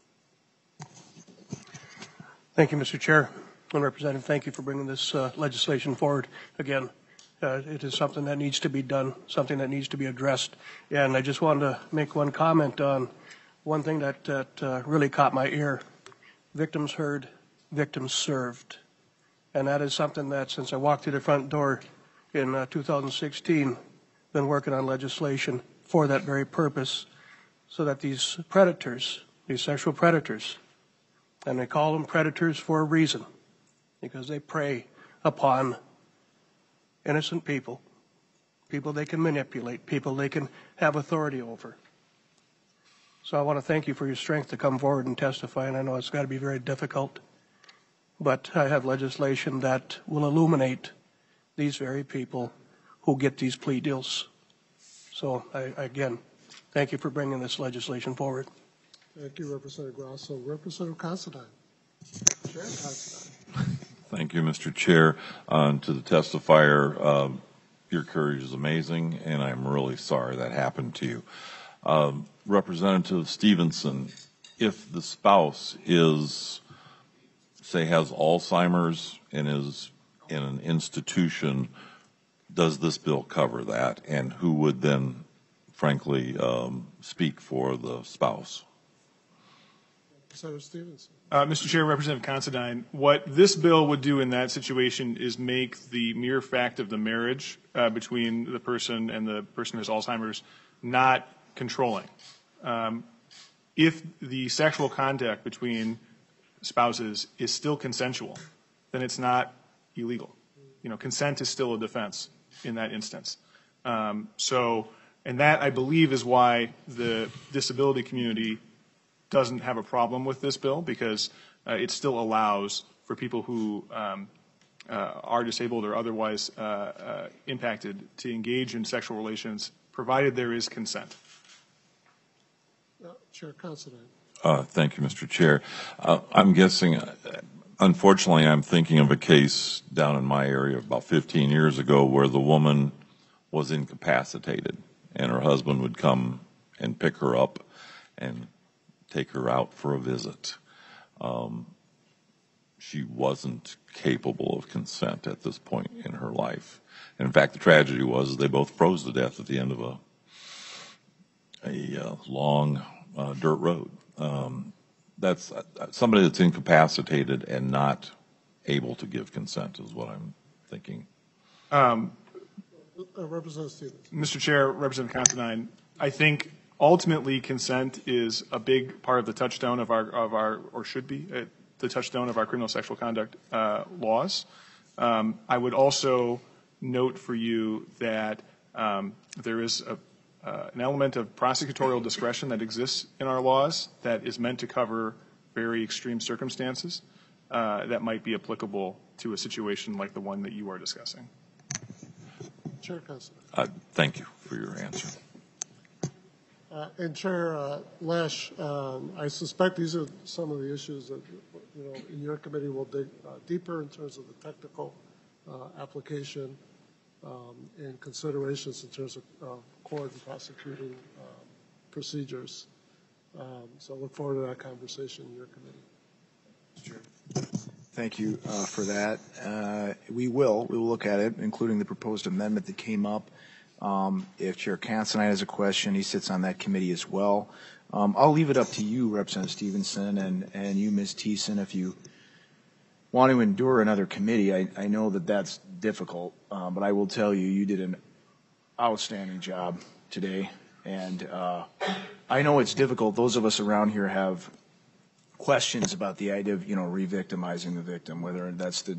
Thank you, Mr. Chair. And Representative, thank you for bringing this legislation forward again. It is something that needs to be done, something that needs to be addressed. And I just wanted to make one comment on one thing that really caught my ear. Victims heard, victims served. And that is something that since I walked through the front door in 2016, been working on legislation for that very purpose, so that these predators, these sexual predators, and they call them predators for a reason, because they prey upon innocent people, people they can manipulate, people they can have authority over. So I want to thank you for your strength to come forward and testify, and I know it's got to be very difficult, but I have legislation that will illuminate these very people who get these plea deals. So again, thank you for bringing this legislation forward. Thank you, Representative Grosso. Representative Considine. Chair Considine. Thank you, Mr. Chair. To the testifier, your courage is amazing, and I'm really sorry that happened to you. Representative Stevenson, if the spouse is, say, has Alzheimer's and is in an institution, does this bill cover that? And who would then, frankly, speak for the spouse? Representative Stevenson. Mr. Chair, Representative Considine, what this bill would do in that situation is make the mere fact of the marriage between the person and the person who has Alzheimer's not controlling. If the sexual contact between spouses is still consensual, then it's not illegal. You know, consent is still a defense in that instance. And that, I believe, is why the disability community doesn't have a problem with this bill, because it still allows for people who are disabled or otherwise impacted to engage in sexual relations, provided there is consent. Chair Considine. Thank you, Mr. Chair. I'm guessing, unfortunately, I'm thinking of a case down in my area about 15 years ago where the woman was incapacitated and her husband would come and pick her up and take her out for a visit. She wasn't capable of consent at this point in her life. And in fact, the tragedy was they both froze to death at the end of a long dirt road. That's somebody that's incapacitated and not able to give consent is what I'm thinking. Representative Stevens. Mr. Chair, Representative Considine, I think ultimately consent is a big part of the touchstone of our or should be the touchstone of our criminal sexual conduct laws. I would also note for you that there is an element of prosecutorial discretion that exists in our laws that is meant to cover very extreme circumstances that might be applicable to a situation like the one that you are discussing. Chair Considine. Thank you for your answer. And Chair Lesh, I suspect these are some of the issues that in your committee will dig deeper in terms of the technical application and considerations in terms of court and prosecuting procedures. So I look forward to that conversation in your committee. Sure. Thank you for that. We will look at it, including the proposed amendment that came up. If Chair Considine has a question, he sits on that committee as well. I'll leave it up to you, Representative Stevenson, and you, Ms. Thiessen, if you want to endure another committee. I know that that's difficult, but I will tell you, you did an outstanding job today. And I know it's difficult. Those of us around here have questions about the idea of, re-victimizing the victim, whether that's the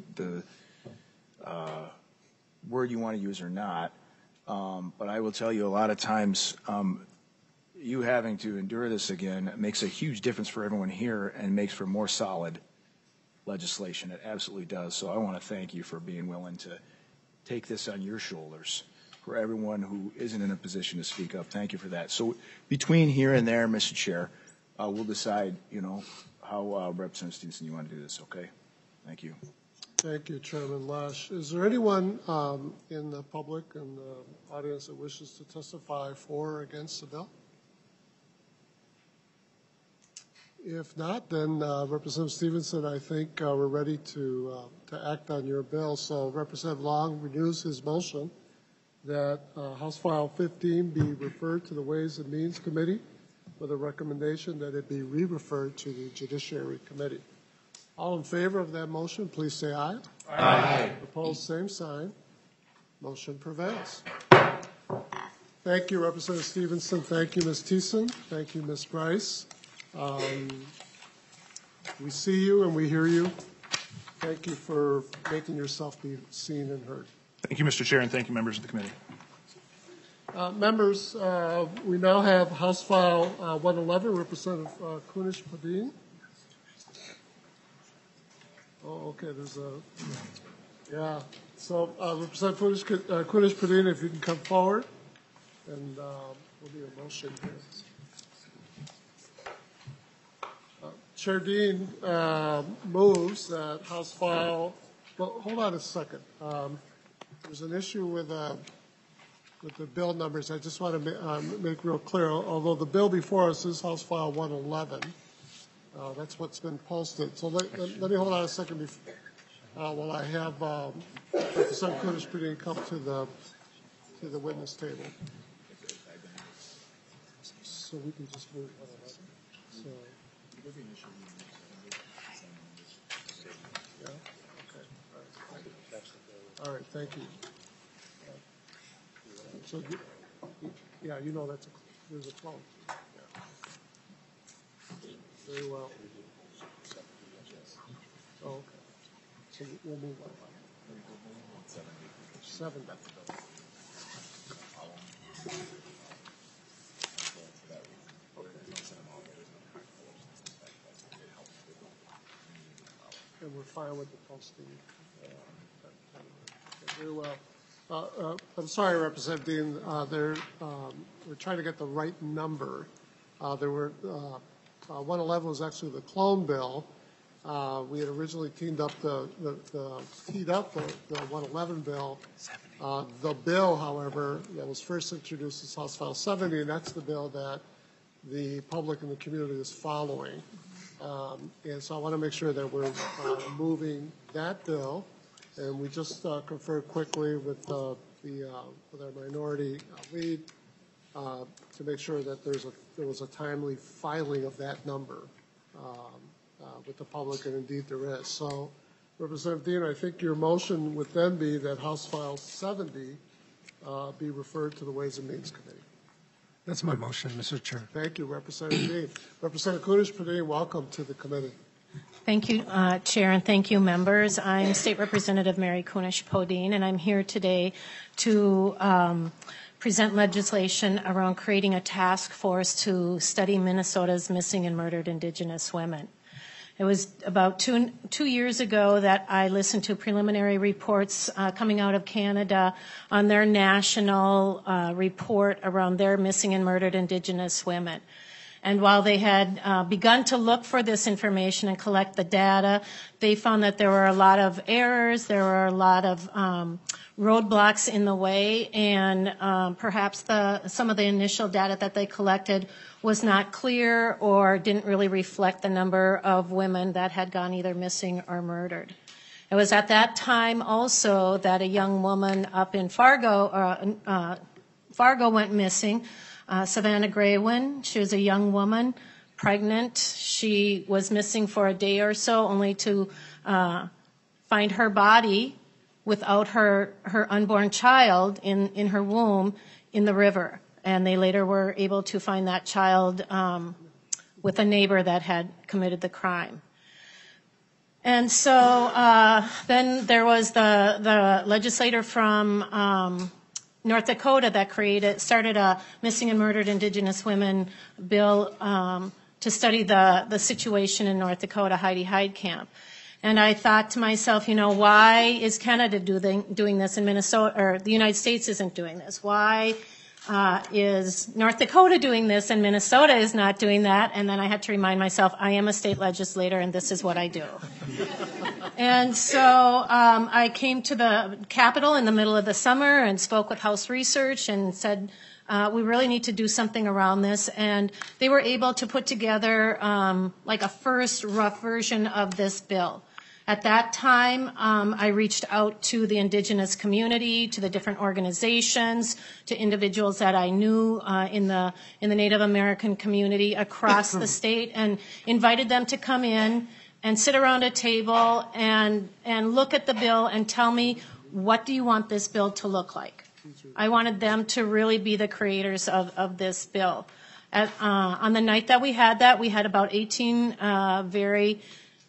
word you want to use or not. But I will tell you, a lot of times, you having to endure this again makes a huge difference for everyone here and makes for more solid legislation. It absolutely does. So I want to thank you for being willing to take this on your shoulders. For everyone who isn't in a position to speak up, thank you for that. So between here and there, Mr. Chair, we'll decide, how Representative Stevenson, you want to do this, okay? Thank you. Thank you, Chairman Lesh. Is there anyone in the public and the audience that wishes to testify for or against the bill? If not, then Representative Stevenson, I think we're ready to act on your bill. So Representative Long renews his motion that House File 15 be referred to the Ways and Means Committee with a recommendation that it be re-referred to the Judiciary Committee. All in favor of that motion, please say aye. Aye. Opposed, same sign. Motion prevails. Thank you, Representative Stevenson. Thank you, Ms. Thiessen. Thank you, Ms. Bryce. We see you and we hear you. Thank you for making yourself be seen and heard. Thank you, Mr. Chair, and thank you, members of the committee. Members, we now have House File 111, Representative Kunesh-Podein. Oh, okay, there's a, yeah. So Representative Kunesh-Podein, if you can come forward, and we'll do a motion here. Chair Dean moves that House File, well, hold on a second. There's an issue with the bill numbers. I just want to make real clear, although the bill before us is House File 111, that's what's been posted. So let me hold on a second while I have Representative Kunesh-Podein come to the witness table. So we can just move 111. So. Yeah. Okay. All right. Thank you. So, yeah, there's a phone. Yeah. Very well. Oh, okay. So we'll move on. 7. And we're fine with the posting. Very well. I'm sorry, Representative Dean. We're trying to get the right number. There were 111 was actually the clone bill. We had originally teed up the 111 bill. The bill, however, that was first introduced is House File 70, and that's the bill that the public and the community is following. And so I want to make sure that we're moving that bill. And we just conferred quickly with our minority lead to make sure that there was a timely filing of that number with the public, and indeed there is. So, Representative Dean, I think your motion would then be that House File 70 be referred to the Ways and Means Committee. That's my motion, Mr. Chair. Thank you, Representative Dean. Representative Kunesh-Podein, welcome to the committee. Thank you, Chair, and thank you, members. I'm State Representative Mary Kunesh-Podein, and I'm here today to present legislation around creating a task force to study Minnesota's missing and murdered Indigenous women. It was about two years ago that I listened to preliminary reports coming out of Canada on their national report around their missing and murdered Indigenous women. And while they had begun to look for this information and collect the data, they found that there were a lot of errors, there were a lot of roadblocks in the way, and perhaps some of the initial data that they collected was not clear or didn't really reflect the number of women that had gone either missing or murdered. It was at that time also that a young woman up in Fargo went missing, Savannah Graywin. She was a young woman, pregnant. She was missing for a day or so, only to find her body without her unborn child in her womb in the river. And they later were able to find that child with a neighbor that had committed the crime. And so then there was the legislator from North Dakota that started a missing and murdered Indigenous women bill to study the situation in North Dakota, Heidi Heitkamp. And I thought to myself, why is Canada doing this in Minnesota, or the United States isn't doing this? Why is North Dakota doing this and Minnesota is not doing that? And then I had to remind myself, I am a state legislator and this is what I do. And so I came to the Capitol in the middle of the summer and spoke with House Research and said, we really need to do something around this. And they were able to put together like a first rough version of this bill. At that time, I reached out to the Indigenous community, to the different organizations, to individuals that I knew in the Native American community across the state, and invited them to come in and sit around a table and look at the bill and tell me, what do you want this bill to look like? I wanted them to really be the creators of this bill. On the night that we had about 18 very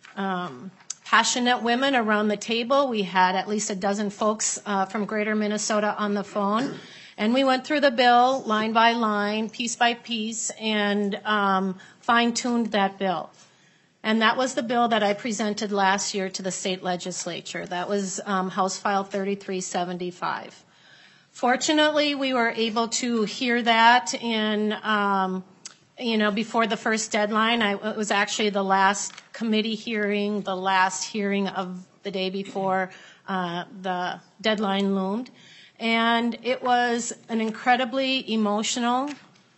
passionate women around the table. We had at least a dozen folks from Greater Minnesota on the phone. And we went through the bill line by line, piece by piece, and fine-tuned that bill. And that was the bill that I presented last year to the state legislature. That was House File 3375. Fortunately, we were able to hear that in before the first deadline. It was actually the last committee hearing, the last hearing of the day before the deadline loomed. And it was an incredibly emotional,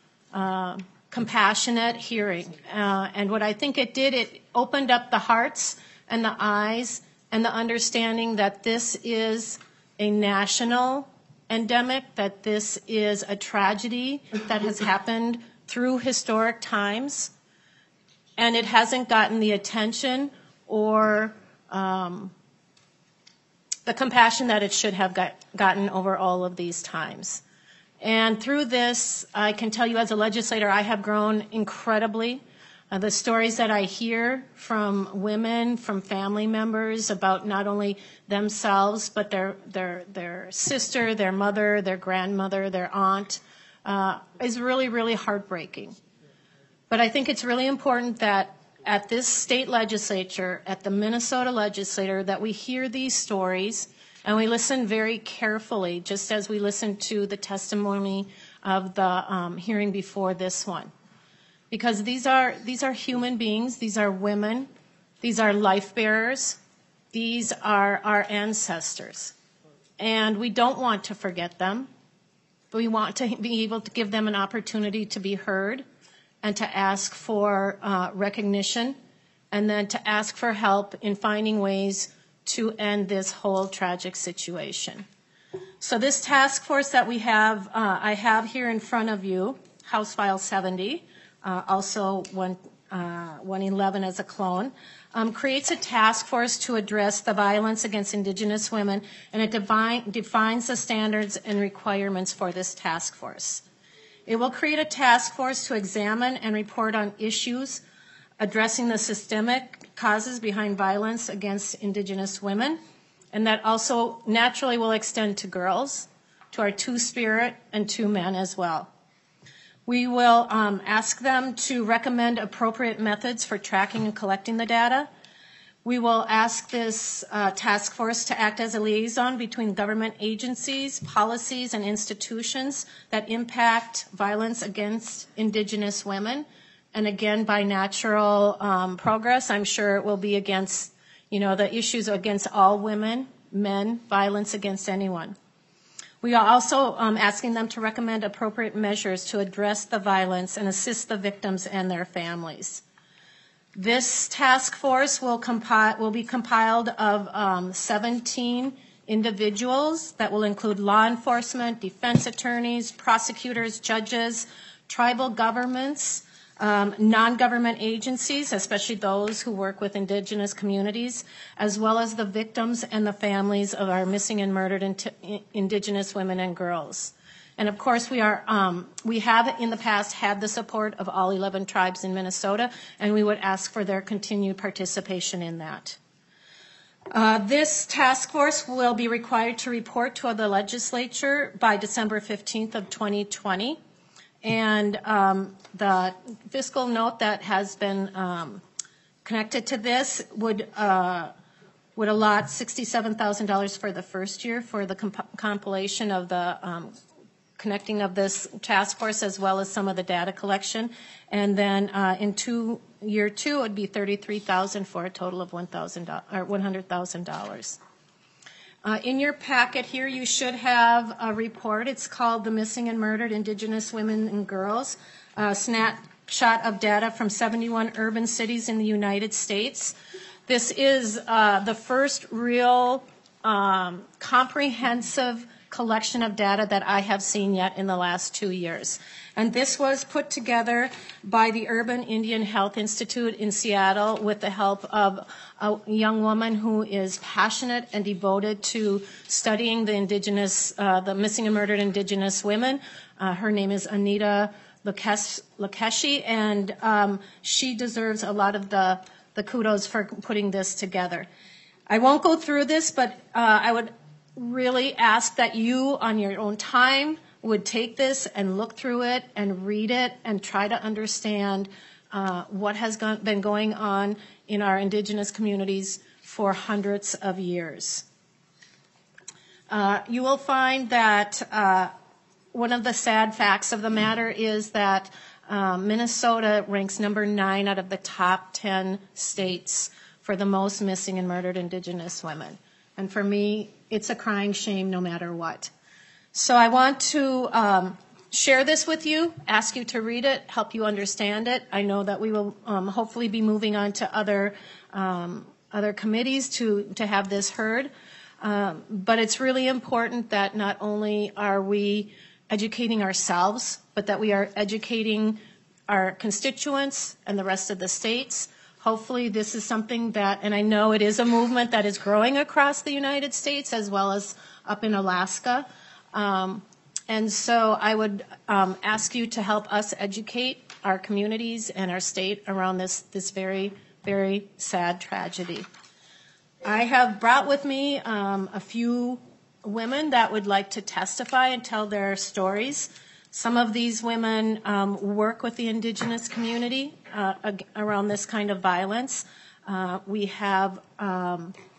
compassionate hearing. And what I think it did, it opened up the hearts and the eyes and the understanding that this is a national endemic, that this is a tragedy that has happened through historic times, and it hasn't gotten the attention or the compassion that it should have gotten over all of these times. And through this, I can tell you as a legislator, I have grown incredibly. The stories that I hear from women, from family members about not only themselves, but their sister, their mother, their grandmother, their aunt, is really, really heartbreaking. But I think it's really important that at this state legislature, at the Minnesota legislature, that we hear these stories And we listen very carefully, just as we listened to the testimony of the hearing before this one. Because these are human beings, these are women, these are life bearers, these are our ancestors. And we don't want to forget them. We want to be able to give them an opportunity to be heard and to ask for recognition, and then to ask for help in finding ways to end this whole tragic situation. So this task force that we have, I have here in front of you, House File 70, also 111 as a clone, creates a task force to address the violence against Indigenous women, and it defines the standards and requirements for this task force. It will create a task force to examine and report on issues addressing the systemic causes behind violence against Indigenous women, and that also naturally will extend to girls, to our Two-Spirit, and to men as well. We will ask them to recommend appropriate methods for tracking and collecting the data. We will ask this task force to act as a liaison between government agencies, policies, and institutions that impact violence against Indigenous women. And again, by natural progress, I'm sure it will be against, the issues against all women, men, violence against anyone. We are also asking them to recommend appropriate measures to address the violence and assist the victims and their families. This task force will be compiled of 17 individuals that will include law enforcement, defense attorneys, prosecutors, judges, tribal governments, non-government agencies, especially those who work with Indigenous communities, as well as the victims and the families of our missing and murdered Indigenous women and girls. And of course, we have in the past had the support of all 11 tribes in Minnesota, and we would ask for their continued participation in that. This task force will be required to report to the legislature by December 15th of 2020. And the fiscal note that has been connected to this would allot $67,000 for the first year for the compilation of the connecting of this task force, as well as some of the data collection. And then in year two, it would be $33,000 for a total of $100,000. In your packet here, you should have a report. It's called The Missing and Murdered Indigenous Women and Girls, a snapshot of data from 71 urban cities in the United States. This is the first real comprehensive collection of data that I have seen yet in the last 2 years. And this was put together by the Urban Indian Health Institute in Seattle with the help of a young woman who is passionate and devoted to studying the missing and murdered Indigenous women. Her name is Anita Lakeshi, and she deserves a lot of the kudos for putting this together. I won't go through this, but I would really ask that you, on your own time, would take this and look through it and read it and try to understand what has been going on in our Indigenous communities for hundreds of years. You will find that one of the sad facts of the matter is that Minnesota ranks number 9 out of the top 10 states for the most missing and murdered Indigenous women. And for me, it's a crying shame no matter what. So I want to share this with you, ask you to read it, help you understand it. I know that we will hopefully be moving on to other committees to have this heard. But it's really important that not only are we educating ourselves, but that we are educating our constituents and the rest of the states. Hopefully this is something that, and I know it is a movement that is growing across the United States as well as up in Alaska. And so I would ask you to help us educate our communities and our state around this very, very sad tragedy. I have brought with me a few women that would like to testify and tell their stories. Some of these women work with the Indigenous community around this kind of violence. We have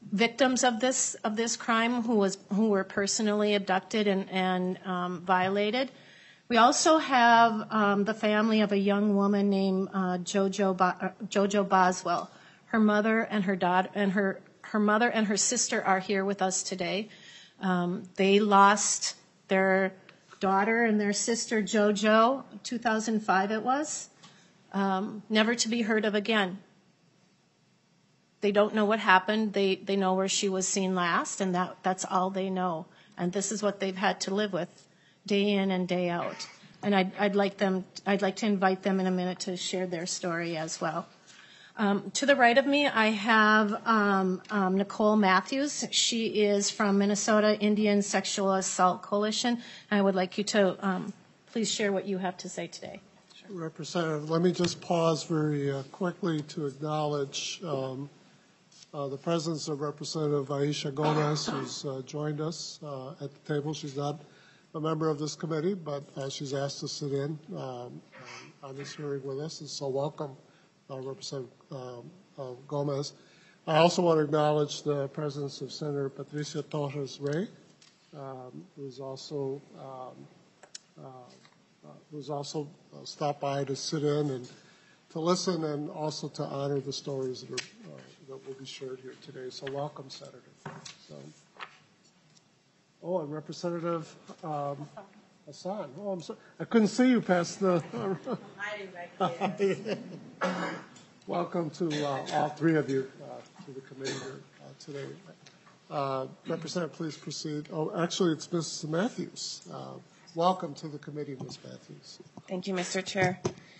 victims of this crime who were personally abducted and violated. We also have the family of a young woman named Jojo Boswell. Her mother and her daughter and her mother and her sister are here with us today. They lost their daughter and their sister Jojo, 2005 it was, never to be heard of again. They don't know what happened. They know where she was seen last, and that's all they know. And this is what they've had to live with day in and day out. And I'd like to invite them in a minute to share their story as well. To the right of me, I have Nicole Matthews. She is from Minnesota Indian Sexual Assault Coalition. And I would like you to please share what you have to say today. Representative, let me just pause very quickly to acknowledge the presence of Representative Aisha Gomez, who's joined us at the table. She's not a member of this committee, but she's asked to sit in on this hearing with us, and so welcome, Representative Gomez. I also want to acknowledge the presence of Senator Patricia Torres Rey, who's also stopped by to sit in and to listen, and also to honor the stories that will be shared here today. So welcome, Senator. And Representative Hassan. Oh, I'm sorry. I couldn't see you past the... Welcome to all three of you to the committee here today. Representative, please proceed. Oh, actually, it's Mrs. Matthews. Welcome to the committee, Ms. Matthews. Thank you, Mr. Chair.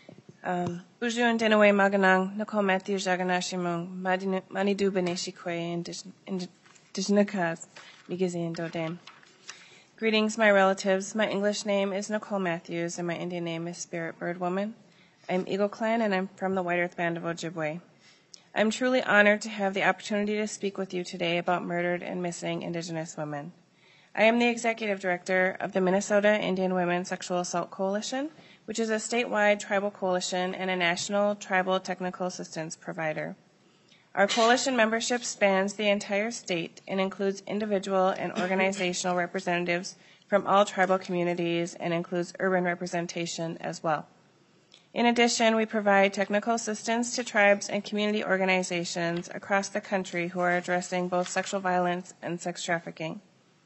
Uju and Denaway Maganang, Nicole Matthews Jaganashimung, Manidu Beneshikwe, and Dijnakas, Migizi and Dodame. Greetings, my relatives. My English name is Nicole Matthews, and my Indian name is Spirit Bird Woman. I'm Eagle Clan, and I'm from the White Earth Band of Ojibwe. I'm truly honored to have the opportunity to speak with you today about murdered and missing Indigenous women. I am the Executive Director of the Minnesota Indian Women Sexual Assault Coalition, which is a statewide tribal coalition and a national tribal technical assistance provider. Our coalition membership spans the entire state and includes individual and organizational representatives from all tribal communities and includes urban representation as well. In addition, we provide technical assistance to tribes and community organizations across the country who are addressing both sexual violence and sex trafficking.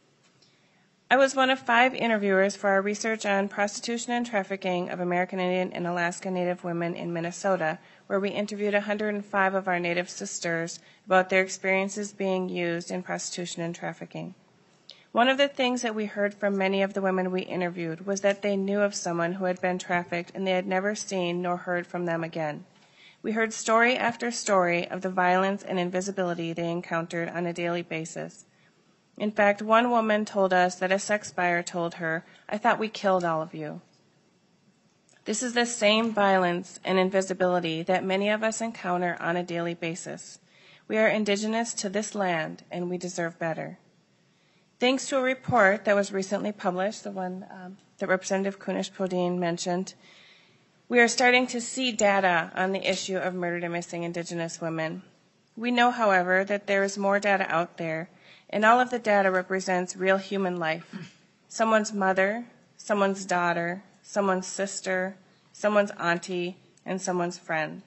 I was one of 5 interviewers for our research on prostitution and trafficking of American Indian and Alaska Native women in Minnesota, where we interviewed 105 of our Native sisters about their experiences being used in prostitution and trafficking. One of the things that we heard from many of the women we interviewed was that they knew of someone who had been trafficked and they had never seen nor heard from them again. We heard story after story of the violence and invisibility they encountered on a daily basis. In fact, one woman told us that a sex buyer told her, "I thought we killed all of you." This is the same violence and invisibility that many of us encounter on a daily basis. We are indigenous to this land, and we deserve better. Thanks to a report that was recently published, the one that Representative Kunesh-Podein mentioned, we are starting to see data on the issue of murdered and missing Indigenous women. We know, however, that there is more data out there, and all of the data represents real human life. Someone's mother, someone's daughter, someone's sister, someone's auntie, and someone's friend.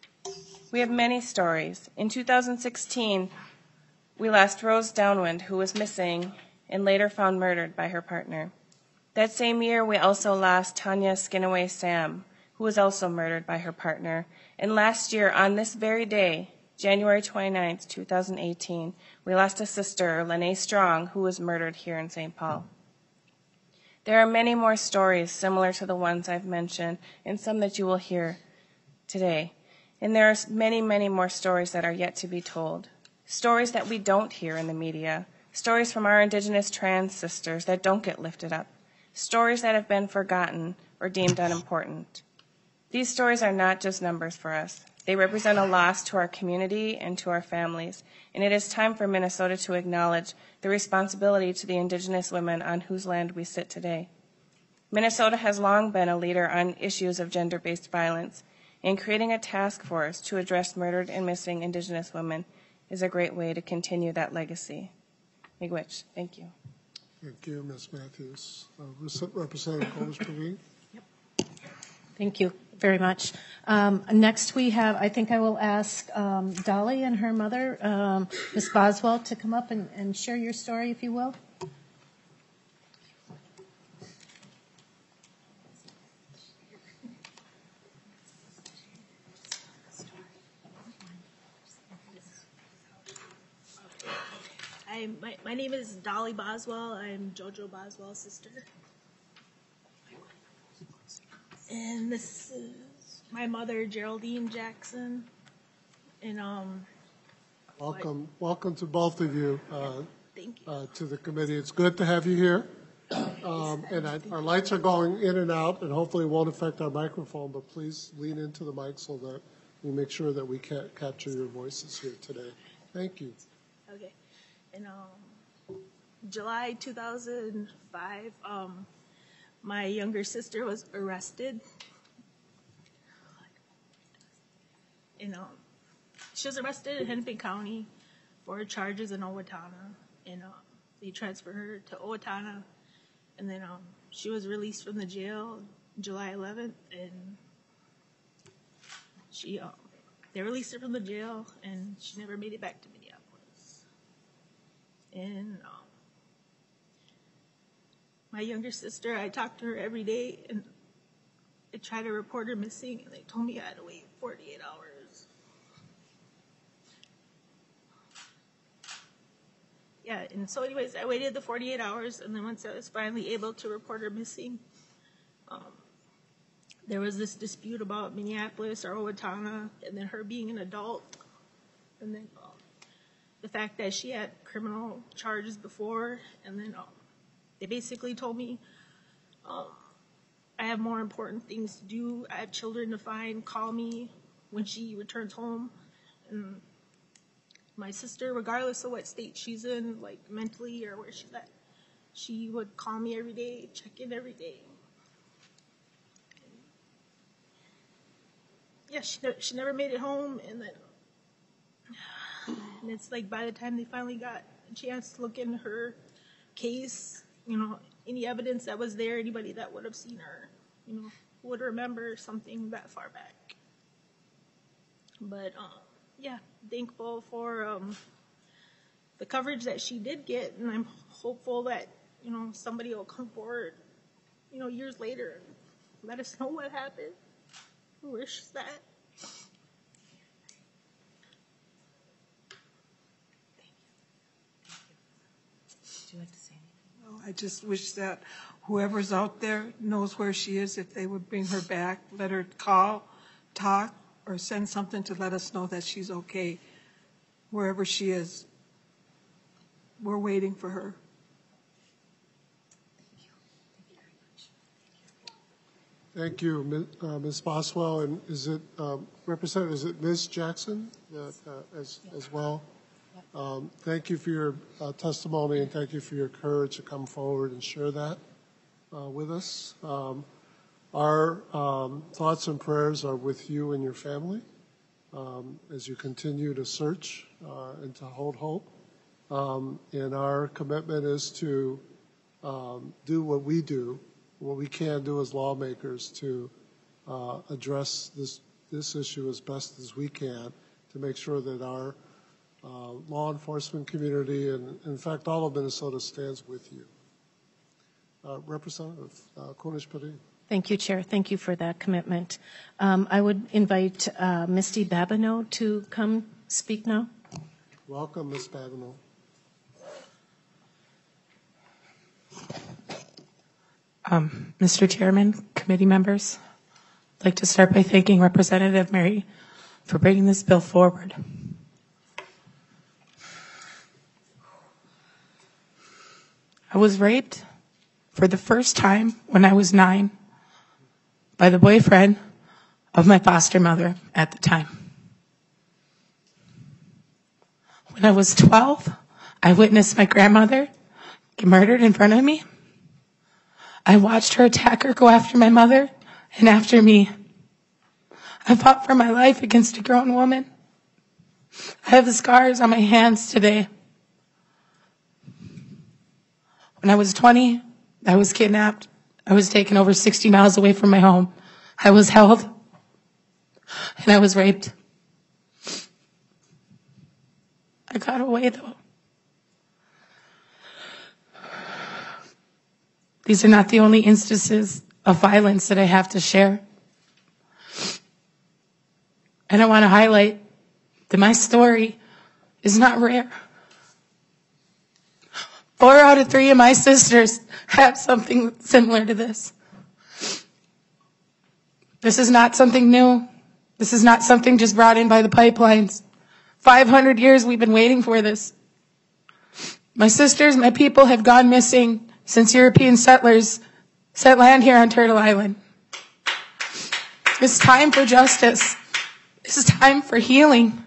We have many stories. In 2016, we lost Rose Downwind, who was missing and later found murdered by her partner. That same year, we also lost Tanya Skinaway Sam, who was also murdered by her partner. And last year, on this very day, January 29th, 2018, we lost a sister, Lene Strong, who was murdered here in St. Paul. There are many more stories similar to the ones I've mentioned, and some that you will hear today. And there are many, many more stories that are yet to be told. Stories that we don't hear in the media. Stories from our Indigenous trans sisters that don't get lifted up. Stories that have been forgotten or deemed unimportant. These stories are not just numbers for us. They represent a loss to our community and to our families, and it is time for Minnesota to acknowledge the responsibility to the Indigenous women on whose land we sit today. Minnesota has long been a leader on issues of gender-based violence, and creating a task force to address murdered and missing Indigenous women is a great way to continue that legacy. Miigwech, thank you. Thank you, Ms. Matthews. Representative Kunesh-Podein. Thank you very much. Next we have, I think I will ask Dolly and her mother, Ms. Boswell, to come up and share your story, if you will. My name is Dolly Boswell. I'm Jojo Boswell's sister. And this is my mother, Geraldine Jackson. And welcome to both of you, thank you. To the committee. It's good to have you here. And our lights are going in and out, and hopefully it won't affect our microphone, but please lean into the mic so that we make sure that we capture your voices here today. Thank you. Okay. In July 2005, my younger sister was arrested. And she was arrested in Hennepin County for charges in Owatonna. And they transferred her to Owatonna. And then she was released from the jail July 11th. And they released her from the jail, and she never made it back to Minneapolis. And my younger sister, I talked to her every day, and I tried to report her missing, and they told me I had to wait 48 hours. Yeah, and so anyways, I waited the 48 hours, and then once I was finally able to report her missing, there was this dispute about Minneapolis or Owatonna, and then her being an adult, and then the fact that she had criminal charges before, and then they basically told me, I have more important things to do. I have children to find. Call me when she returns home. And my sister, regardless of what state she's in, like mentally or where she's at, she would call me every day, check in every day. Yeah, she never made it home, and then and it's like by the time they finally got a chance to look into her case, any evidence that was there, anybody that would have seen her, would remember something that far back. But yeah, thankful for the coverage that she did get, and I'm hopeful that somebody will come forward, years later, and let us know what happened. I wish that. Would you like to say anything? No, I just wish that whoever's out there knows where she is. If they would bring her back, let her call, talk, or send something to let us know that she's okay wherever she is. We're waiting for her. Thank you, Ms. Boswell. And is it Representative? Is it Ms. Jackson as well? Thank you for your testimony, and thank you for your courage to come forward and share that with us. Our thoughts and prayers are with you and your family as you continue to search and to hold hope. And our commitment is to do what we do, what we can do as lawmakers to address this issue as best as we can to make sure that our law enforcement community and, in fact, all of Minnesota stands with you. Representative Kunesh-Podein. Thank you, Chair. Thank you for that commitment. I would invite Misty Babineau to come speak now. Welcome, Ms. Babineau. Mr. Chairman, committee members, I'd like to start by thanking Representative Mary for bringing this bill forward. I was raped for the first time when I was 9 by the boyfriend of my foster mother at the time. When I was 12, I witnessed my grandmother get murdered in front of me. I watched her attacker go after my mother and after me. I fought for my life against a grown woman. I have the scars on my hands today. When I was 20, I was kidnapped. I was taken over 60 miles away from my home. I was held, and I was raped. I got away, though. These are not the only instances of violence that I have to share. And I want to highlight that my story is not rare. 4 out of 3 of my sisters have something similar to this. This is not something new. This is not something just brought in by the pipelines. 500 years we've been waiting for this. My sisters, my people have gone missing since European settlers set land here on Turtle Island. It's time for justice. This is time for healing.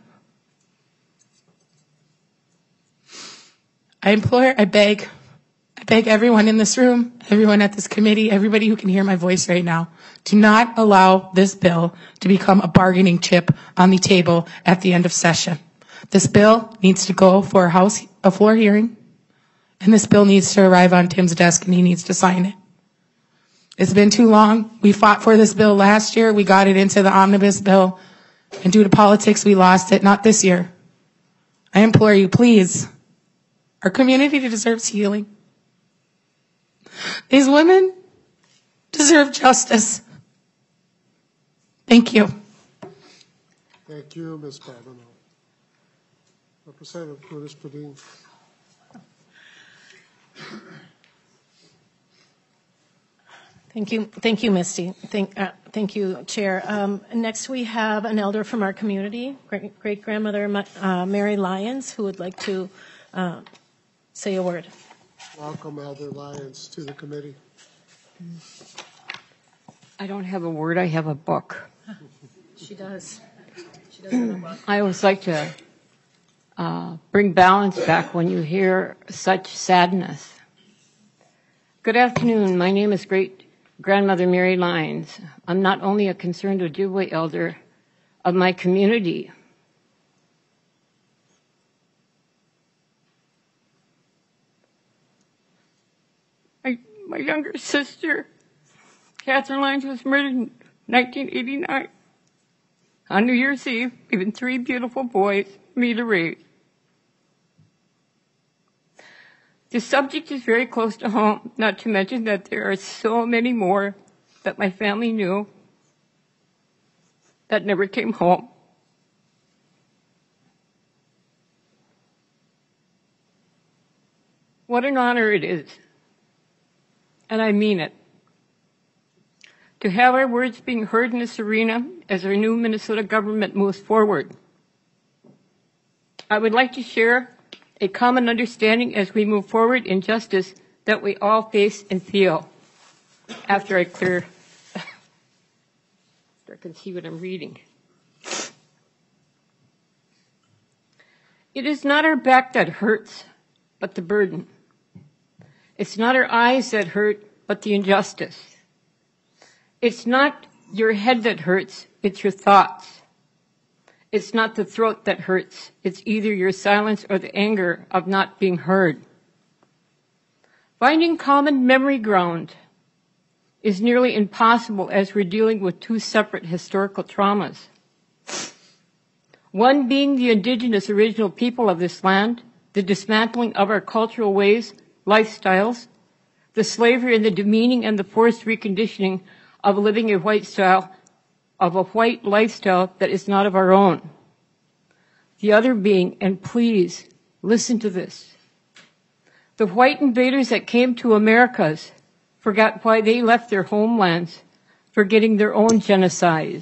I implore, I beg everyone in this room, everyone at this committee, everybody who can hear my voice right now, do not allow this bill to become a bargaining chip on the table at the end of session. This bill needs to go for a floor hearing, and this bill needs to arrive on Tim's desk, and he needs to sign it. It's been too long. We fought for this bill last year. We got it into the omnibus bill, and due to politics, we lost it. Not this year. I implore you, please. Our community deserves healing. These women deserve justice. Thank you. Thank you, Ms. Carbonell. Representative Kunesh-Podein. Thank you, Misty. Thank you, Chair. Next, we have an elder from our community, great-grandmother Mary Lyons, who would like to say a word. Welcome, Elder Lyons, to the committee. I don't have a word, I have a book. She does. She does have a book. I always like to bring balance back when you hear such sadness. Good afternoon. My name is Great-Grandmother Mary Lyons. I'm not only a concerned Ojibwe elder of my community. My younger sister, Catherine Lyons, was murdered in 1989. On New Year's Eve, leaving 3 beautiful boys for me to raise. The subject is very close to home, not to mention that there are so many more that my family knew that never came home. What an honor it is, and I mean it, to have our words being heard in this arena as our new Minnesota government moves forward. I would like to share a common understanding as we move forward in justice that we all face and feel. After I clear, so I can see what I'm reading. It is not our back that hurts, but the burden. It's not our eyes that hurt, but the injustice. It's not your head that hurts, it's your thoughts. It's not the throat that hurts, it's either your silence or the anger of not being heard. Finding common memory ground is nearly impossible as we're dealing with 2 separate historical traumas. One being the indigenous original people of this land, the dismantling of our cultural ways, lifestyles, the slavery and the demeaning and the forced reconditioning of living a white lifestyle that is not of our own. The other being, and please listen to this, the white invaders that came to Americas forgot why they left their homelands, forgetting their own genocide.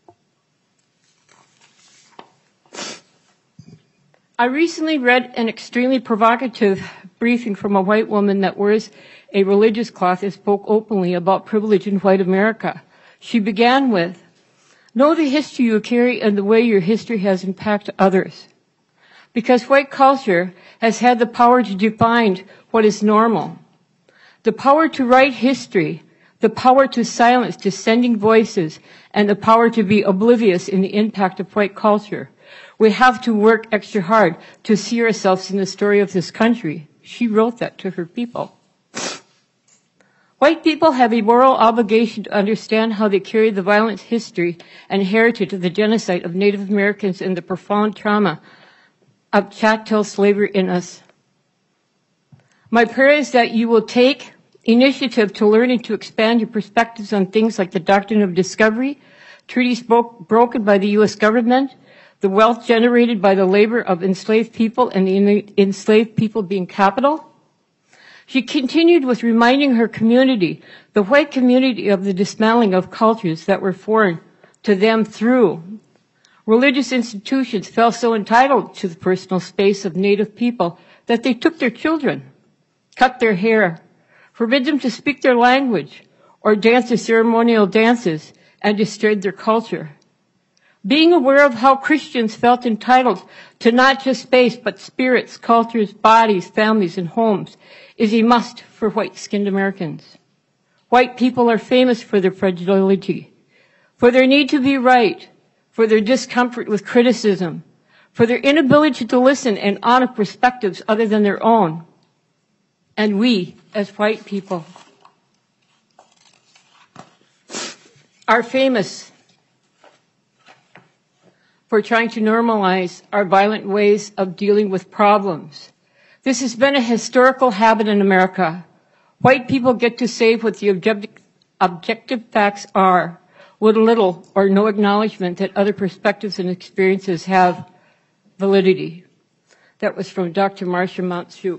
I recently read an extremely provocative briefing from a white woman that wears a religious cloth and spoke openly about privilege in white America. She began with, know the history you carry and the way your history has impacted others. Because white culture has had the power to define what is normal, the power to write history, the power to silence dissenting voices, and the power to be oblivious in the impact of white culture. We have to work extra hard to see ourselves in the story of this country. She wrote that to her people. White people have a moral obligation to understand how they carry the violent history and heritage of the genocide of Native Americans and the profound trauma of chattel slavery in us. My prayer is that you will take initiative to learn and to expand your perspectives on things like the doctrine of discovery, treaties broken by the U.S. government, the wealth generated by the labor of enslaved people and the enslaved people being capital. She continued with reminding her community, the white community, of the dismantling of cultures that were foreign to them through religious institutions felt so entitled to the personal space of Native people that they took their children, cut their hair, forbid them to speak their language, or dance their ceremonial dances, and destroyed their culture. Being aware of how Christians felt entitled to not just space, but spirits, cultures, bodies, families, and homes is a must for white-skinned Americans. White people are famous for their fragility, for their need to be right, for their discomfort with criticism, for their inability to listen and honor perspectives other than their own. And we, as white people, are famous for trying to normalize our violent ways of dealing with problems. This has been a historical habit in America. White people get to say what the objective facts are, with little or no acknowledgement that other perspectives and experiences have validity. That was from Dr. Marcia Mount-Shoup.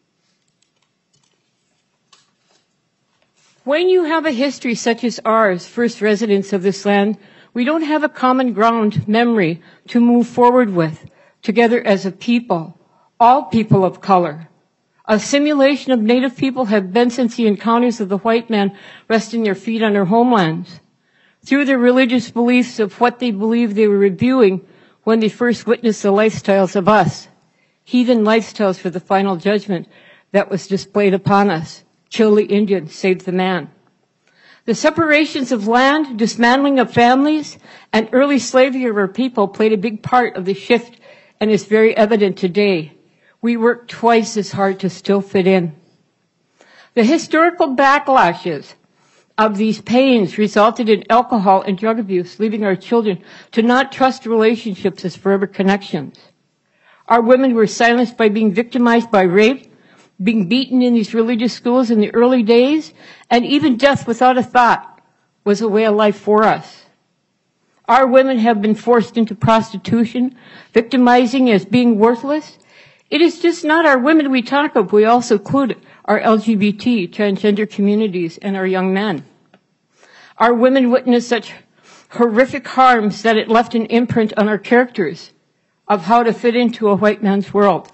When you have a history such as ours, first residents of this land, we don't have a common ground memory to move forward with, together as a people, all people of color. Assimilation of Native people have been since the encounters of the white man resting their feet on their homelands. Through their religious beliefs of what they believed they were reviewing when they first witnessed the lifestyles of us, heathen lifestyles for the final judgment that was displayed upon us. Kill the Indian, save the man. The separations of land, dismantling of families, and early slavery of our people played a big part of the shift and is very evident today. We work twice as hard to still fit in. The historical backlashes of these pains resulted in alcohol and drug abuse, leaving our children to not trust relationships as forever connections. Our women were silenced by being victimized by rape, being beaten in these religious schools in the early days, and even death without a thought was a way of life for us. Our women have been forced into prostitution, victimizing as being worthless. It is just not our women we talk of. We also include our LGBT, transgender communities, and our young men. Our women witnessed such horrific harms that it left an imprint on our characters of how to fit into a white man's world.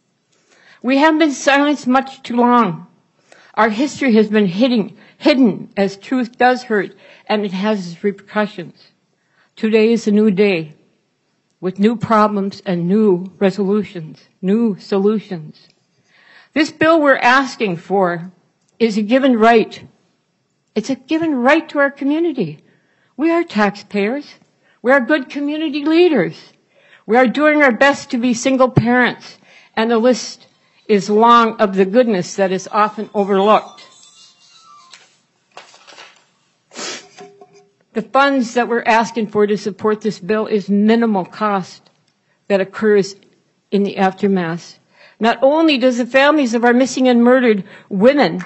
We have been silenced much too long. Our history has been hidden as truth does hurt, and it has its repercussions. Today is a new day with new problems and new resolutions, new solutions. This bill we're asking for is a given right. It's a given right to our community. We are taxpayers. We are good community leaders. We are doing our best to be single parents, and the list is long of the goodness that is often overlooked. The funds that we're asking for to support this bill is minimal cost that occurs in the aftermath. Not only does the families of our missing and murdered women,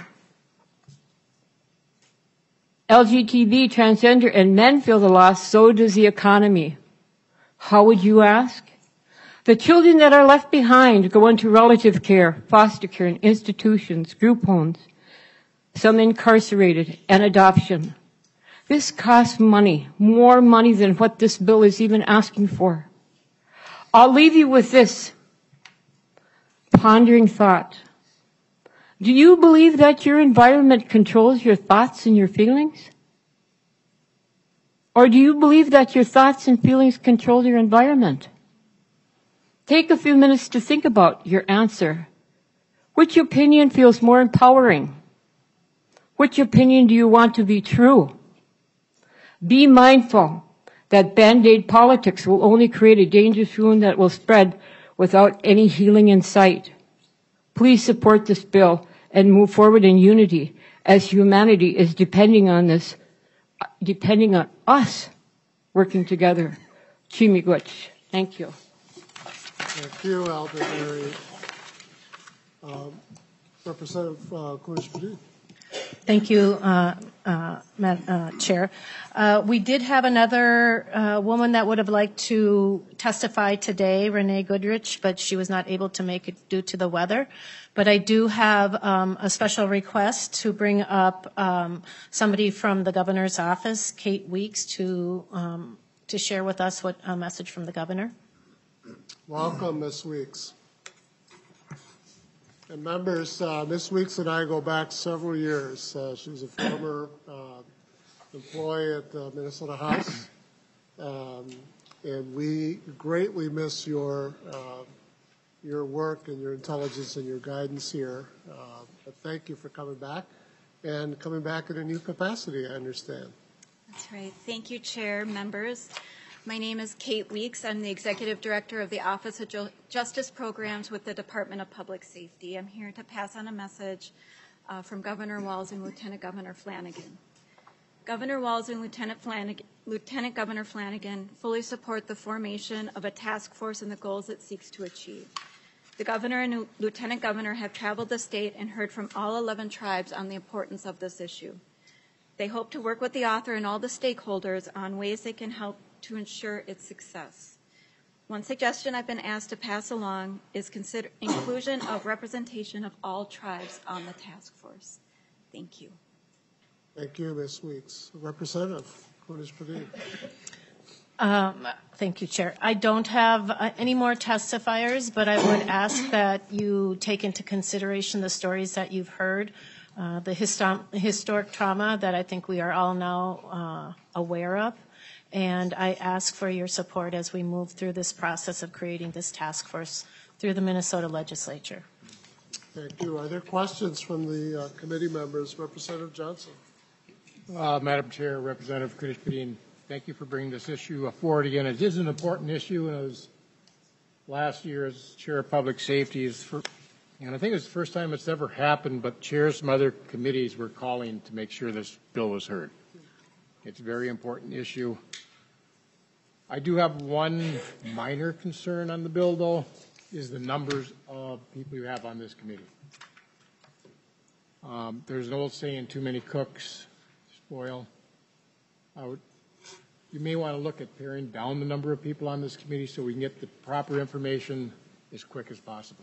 LGBT, transgender, and men feel the loss, so does the economy. How would you ask? The children that are left behind go into relative care, foster care, and institutions, group homes, some incarcerated, and adoption. This costs money, more money than what this bill is even asking for. I'll leave you with this pondering thought. Do you believe that your environment controls your thoughts and your feelings? Or do you believe that your thoughts and feelings control your environment? Take a few minutes to think about your answer. Which opinion feels more empowering? Which opinion do you want to be true? Be mindful that Band-Aid politics will only create a dangerous wound that will spread without any healing in sight. Please support this bill and move forward in unity, as humanity is depending on us working together. Chimigwich. Thank you. Thank you, Alder Mary. Representative Kunesh-Podein. Thank you, Chair. We did have another woman that would have liked to testify today, Renee Goodrich, but she was not able to make it due to the weather. But I do have a special request to bring up somebody from the governor's office, Kate Weeks, to share with us what a message from the governor. Welcome, Ms. Weeks. And members, Ms. Weeks and I go back several years. She was a former employee at the Minnesota House, and we greatly miss your work and your intelligence and your guidance here. But thank you for coming back, and coming back in a new capacity, I understand. That's right. Thank you, Chair, members. My name is Kate Weeks. I'm the Executive Director of the Office of Justice Programs with the Department of Public Safety. I'm here to pass on a message from Governor Walz and Lieutenant Governor Flanagan. Governor Walz and Lieutenant Governor Flanagan fully support the formation of a task force and the goals it seeks to achieve. The Governor and Lieutenant Governor have traveled the state and heard from all 11 tribes on the importance of this issue. They hope to work with the author and all the stakeholders on ways they can help to ensure its success. One suggestion I've been asked to pass along is consider inclusion of representation of all tribes on the task force. Thank you. Thank you, Ms. Weeks. Representative Kunesh-Podein. Thank you, Chair. I don't have any more testifiers, but I would ask that you take into consideration the stories that you've heard, the historic trauma that I think we are all now aware of. And I ask for your support as we move through this process of creating this task force through the Minnesota legislature. Thank you. Are there questions from the committee members? Representative Johnson. Madam Chair, Representative Kunesh-Podein, thank you for bringing this issue forward again. It is an important issue, and it was last year as Chair of Public Safety, and I think it's the first time it's ever happened, but chairs from other committees were calling to make sure this bill was heard. It's a very important issue. I do have one minor concern on the bill, though, is the numbers of people you have on this committee. There's an old saying, too many cooks spoil. You may want to look at paring down the number of people on this committee so we can get the proper information as quick as possible.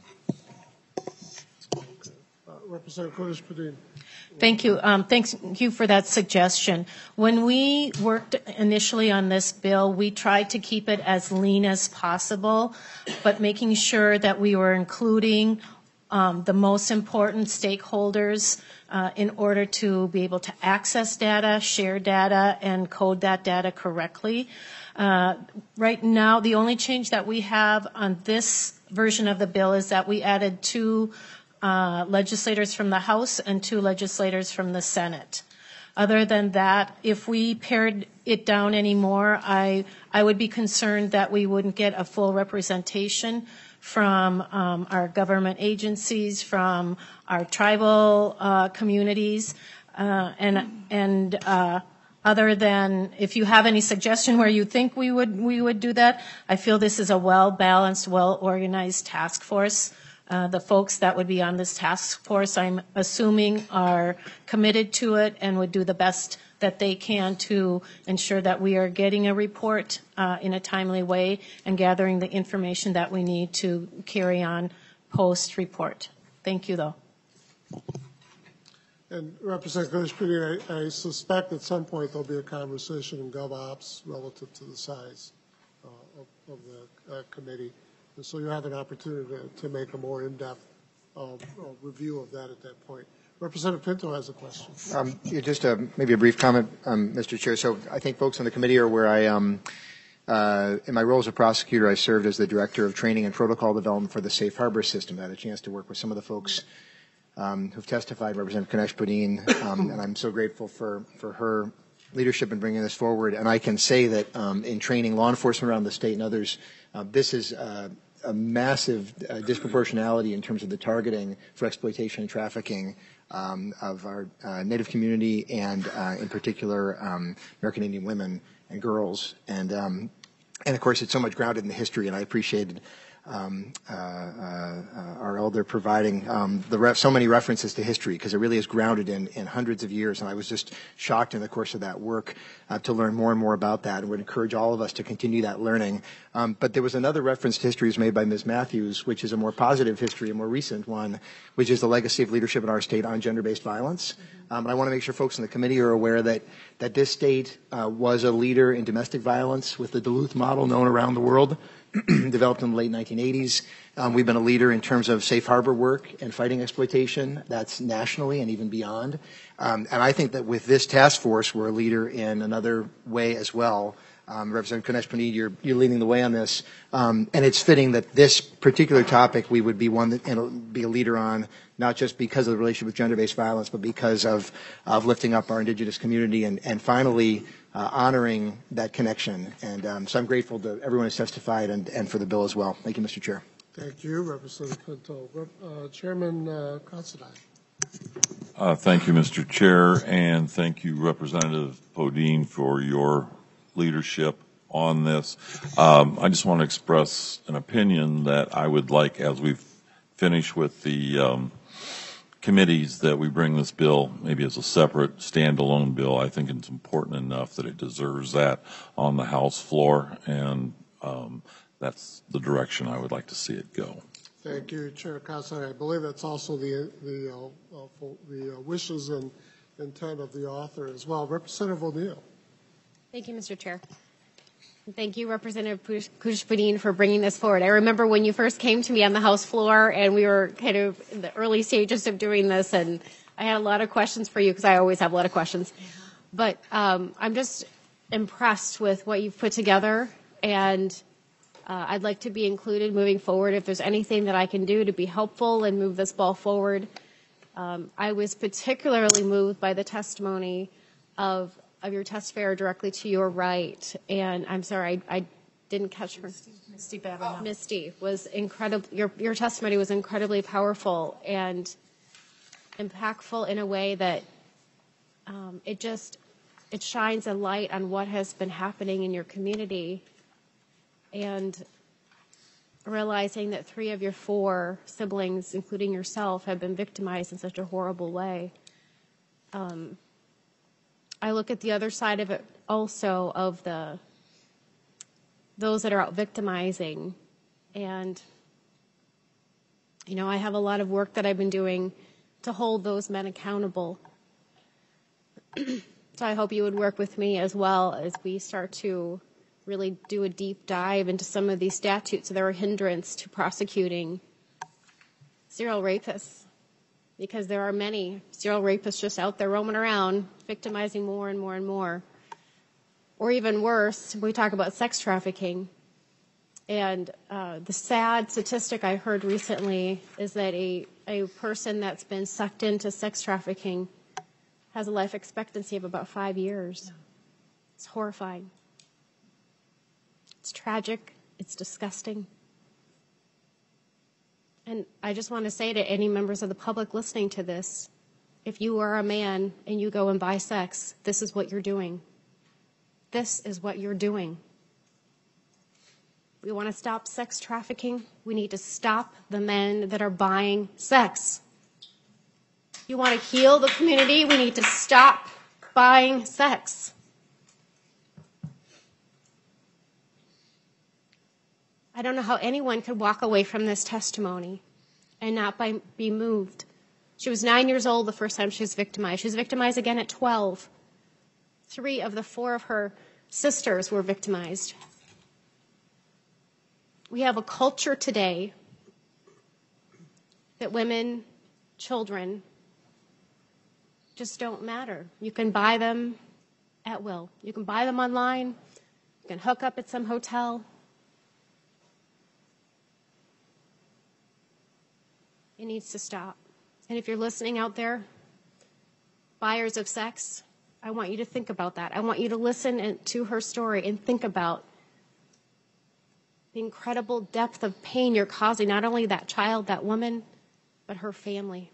Representative Kunesh-Podein. Thank you. Thank you for that suggestion. When we worked initially on this bill, we tried to keep it as lean as possible, but making sure that we were including the most important stakeholders in order to be able to access data, share data, and code that data correctly. Right now, the only change that we have on this version of the bill is that we added 2 legislators from the House and 2 legislators from the Senate. Other than that, if we pared it down anymore, I would be concerned that we wouldn't get a full representation from our government agencies, from our tribal communities, and other than if you have any suggestion where you think we would do that, I feel this is a well-balanced, well-organized task force. The folks that would be on this task force, I'm assuming, are committed to it and would do the best that they can to ensure that we are getting a report in a timely way and gathering the information that we need to carry on post-report. Thank you, though. And Representative Kunesh-Podein, I suspect at some point there'll be a conversation in GovOps relative to the size of the committee. And so you have an opportunity to make a more in-depth review of that at that point. Representative Pinto has a question. Just maybe a brief comment, Mr. Chair. So I think folks on the committee are where in my role as a prosecutor, I served as the Director of Training and Protocol Development for the Safe Harbor System. I had a chance to work with some of the folks who've testified, Representative Kunesh Padin, and I'm so grateful for her leadership in bringing this forward. And I can say that in training law enforcement around the state and others, this is a massive disproportionality in terms of the targeting for exploitation and trafficking of our Native community and, in particular, American Indian women and girls. And of course, it's so much grounded in the history, and I appreciated our elder providing so many references to history, because it really is grounded in hundreds of years. And I was just shocked in the course of that work to learn more and more about that, and would encourage all of us to continue that learning. But there was another reference to history made by Ms. Matthews, which is a more positive history, a more recent one, which is the legacy of leadership in our state on gender-based violence. And I want to make sure folks in the committee are aware that this state was a leader in domestic violence with the Duluth model known around the world, developed in the late 1980s. We've been a leader in terms of safe harbor work and fighting exploitation. That's nationally and even beyond. And I think that with this task force, we're a leader in another way as well. Representative Kunesh Padin, you're leading the way on this. And it's fitting that this particular topic we would be one that be a leader on, not just because of the relationship with gender-based violence, but because of lifting up our Indigenous community and finally honoring that connection. And so I'm grateful to everyone who's testified and for the bill as well. Thank you, Mr. Chair. Thank you, Representative Pinto. Chairman Considine. Thank you, Mr. Chair, and thank you, Representative Podine, for your leadership on this. I just want to express an opinion that I would like, as we've finished with the committees, that we bring this bill maybe as a separate standalone bill. I think it's important enough that it deserves that on the House floor, and that's the direction I would like to see it go. Thank you, Chair Considine. I believe that's also the wishes and intent of the author as well. Representative O'Neill. Thank you, Mr. Chair. And thank you, Representative Kunesh Padin, for bringing this forward. I remember when you first came to me on the House floor, and we were kind of in the early stages of doing this, and I had a lot of questions for you, because I always have a lot of questions. But I'm just impressed with what you've put together, and I'd like to be included moving forward if there's anything that I can do to be helpful and move this ball forward. I was particularly moved by the testimony of your testifier directly to your right, and I'm sorry, I didn't catch her. Misty Babino. Misty was incredible. Your testimony was incredibly powerful and impactful in a way that it shines a light on what has been happening in your community, and realizing that 3 of your 4 siblings, including yourself, have been victimized in such a horrible way. I look at the other side of it also, of those that are out victimizing. And, I have a lot of work that I've been doing to hold those men accountable. So I hope you would work with me as well as we start to really do a deep dive into some of these statutes that are a hindrance to prosecuting serial rapists. Because there are many serial rapists just out there roaming around, victimizing more and more and more. Or even worse, we talk about sex trafficking. And the sad statistic I heard recently is that a person that's been sucked into sex trafficking has a life expectancy of about 5 years. It's horrifying. It's tragic. It's disgusting. And I just want to say to any members of the public listening to this, if you are a man and you go and buy sex, this is what you're doing. This is what you're doing. We want to stop sex trafficking. We need to stop the men that are buying sex. You want to heal the community? We need to stop buying sex. I don't know how anyone could walk away from this testimony and not be moved. She was 9 years old the first time she was victimized. She was victimized again at 12. 3 of the 4 of her sisters were victimized. We have a culture today that women, children, just don't matter. You can buy them at will. You can buy them online. You can hook up at some hotel. It needs to stop. And if you're listening out there, buyers of sex, I want you to think about that. I want you to listen to her story and think about the incredible depth of pain you're causing, not only that child, that woman, but her family.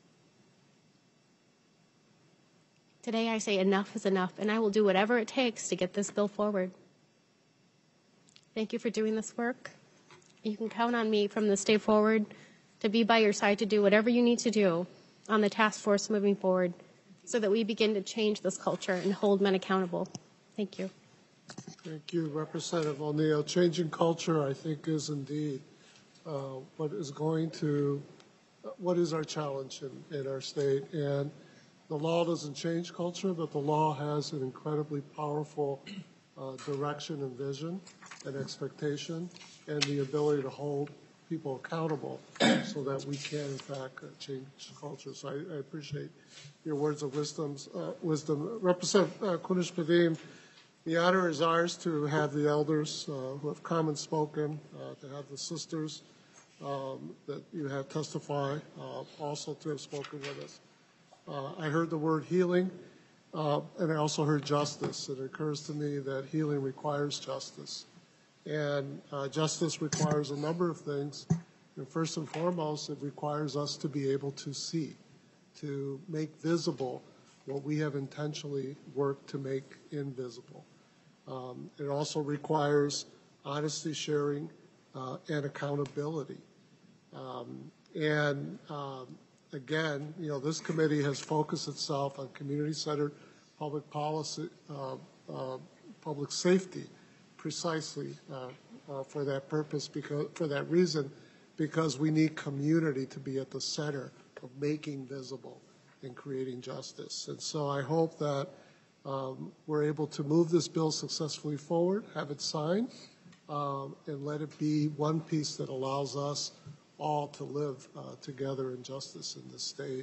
Today I say enough is enough, and I will do whatever it takes to get this bill forward. Thank you for doing this work. You can count on me from this day forward to be by your side to do whatever you need to do on the task force moving forward so that we begin to change this culture and hold men accountable. Thank you. Thank you, Representative O'Neill. Changing culture, I think, is indeed what is our challenge in our state. And the law doesn't change culture, but the law has an incredibly powerful direction and vision and expectation and the ability to hold people accountable so that we can, in fact, change culture. So I appreciate your words of wisdom. Representative Kunesh-Podein, the honor is ours to have the elders who have come and spoken, to have the sisters that you have testify, also to have spoken with us. I heard the word healing, and I also heard justice. It occurs to me that healing requires justice. And justice requires a number of things. And first and foremost, it requires us to be able to see, to make visible what we have intentionally worked to make invisible. It also requires honesty, sharing, and accountability. Again, this committee has focused itself on community-centered public policy, public safety, precisely for that purpose, for that reason, because we need community to be at the center of making visible and creating justice. And so I hope that we're able to move this bill successfully forward, have it signed, and let it be one piece that allows us all to live together in justice in this state.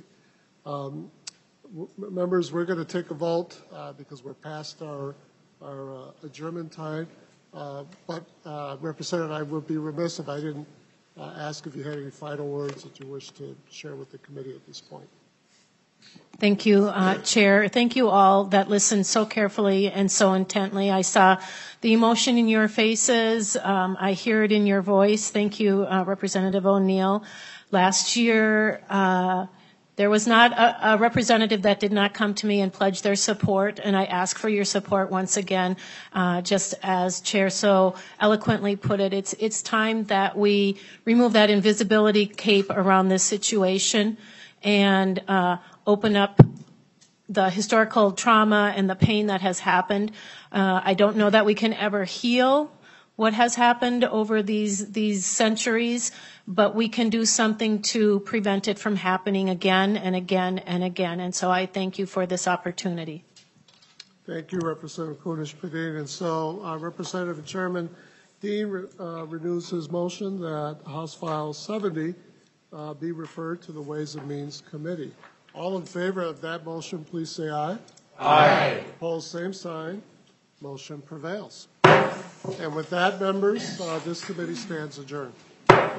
Members, we're going to take a vote because we're past our adjournment time. But Representative, I would be remiss if I didn't ask if you had any final words that you wish to share with the committee at this point. Thank you, Chair. Thank you all that listened so carefully and so intently. I saw the emotion in your faces. I hear it in your voice. Thank you, Representative O'Neill. Last year, there was not a representative that did not come to me and pledge their support, and I ask for your support once again, just as Chair so eloquently put it. It's time that we remove that invisibility cape around this situation and open up the historical trauma and the pain that has happened. I don't know that we can ever heal what has happened over these centuries, but we can do something to prevent it from happening again and again and again. And so I thank you for this opportunity. Thank you, Representative Kunesh-Podein. And so Representative Chairman Dean renews his motion that House File 70 be referred to the Ways and Means Committee. All in favor of that motion, please say aye. Aye. Opposed, same sign. Motion prevails. And with that, members, this committee stands adjourned. That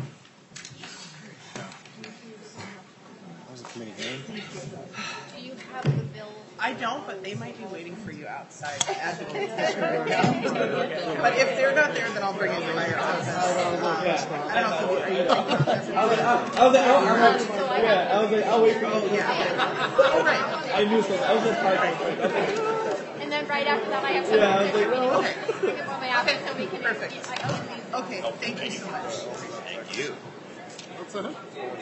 was a committee hearing. Do you have the bill? I don't, but they might be waiting for you outside. But if they're not there, then I'll bring it to my office. I don't know if you I'll wait for you. Yeah. Oh, right. I knew something. I was just And then right after that, I have something. Yeah, I was like, okay. Bring it from my office so we can. Perfect. Okay, thank you so much. Thank you. What's that?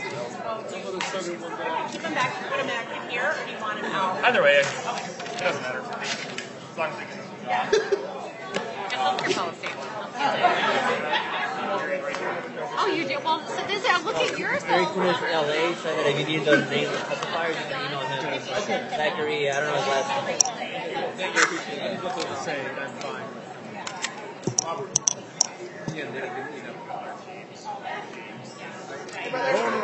Keep him back. Put him back in here, or do you want him out? Either way, it doesn't matter for me. As long as they can. Yeah. Healthcare policy. Oh, you do? Well, so this is, look at yours. Very cool from LA said that if you need those names of testifiers, you can email him. Zachary, I don't know his last name. Thank you. Appreciate it. What they were saying, I'm fine. Robert. Yeah, they don't give me enough.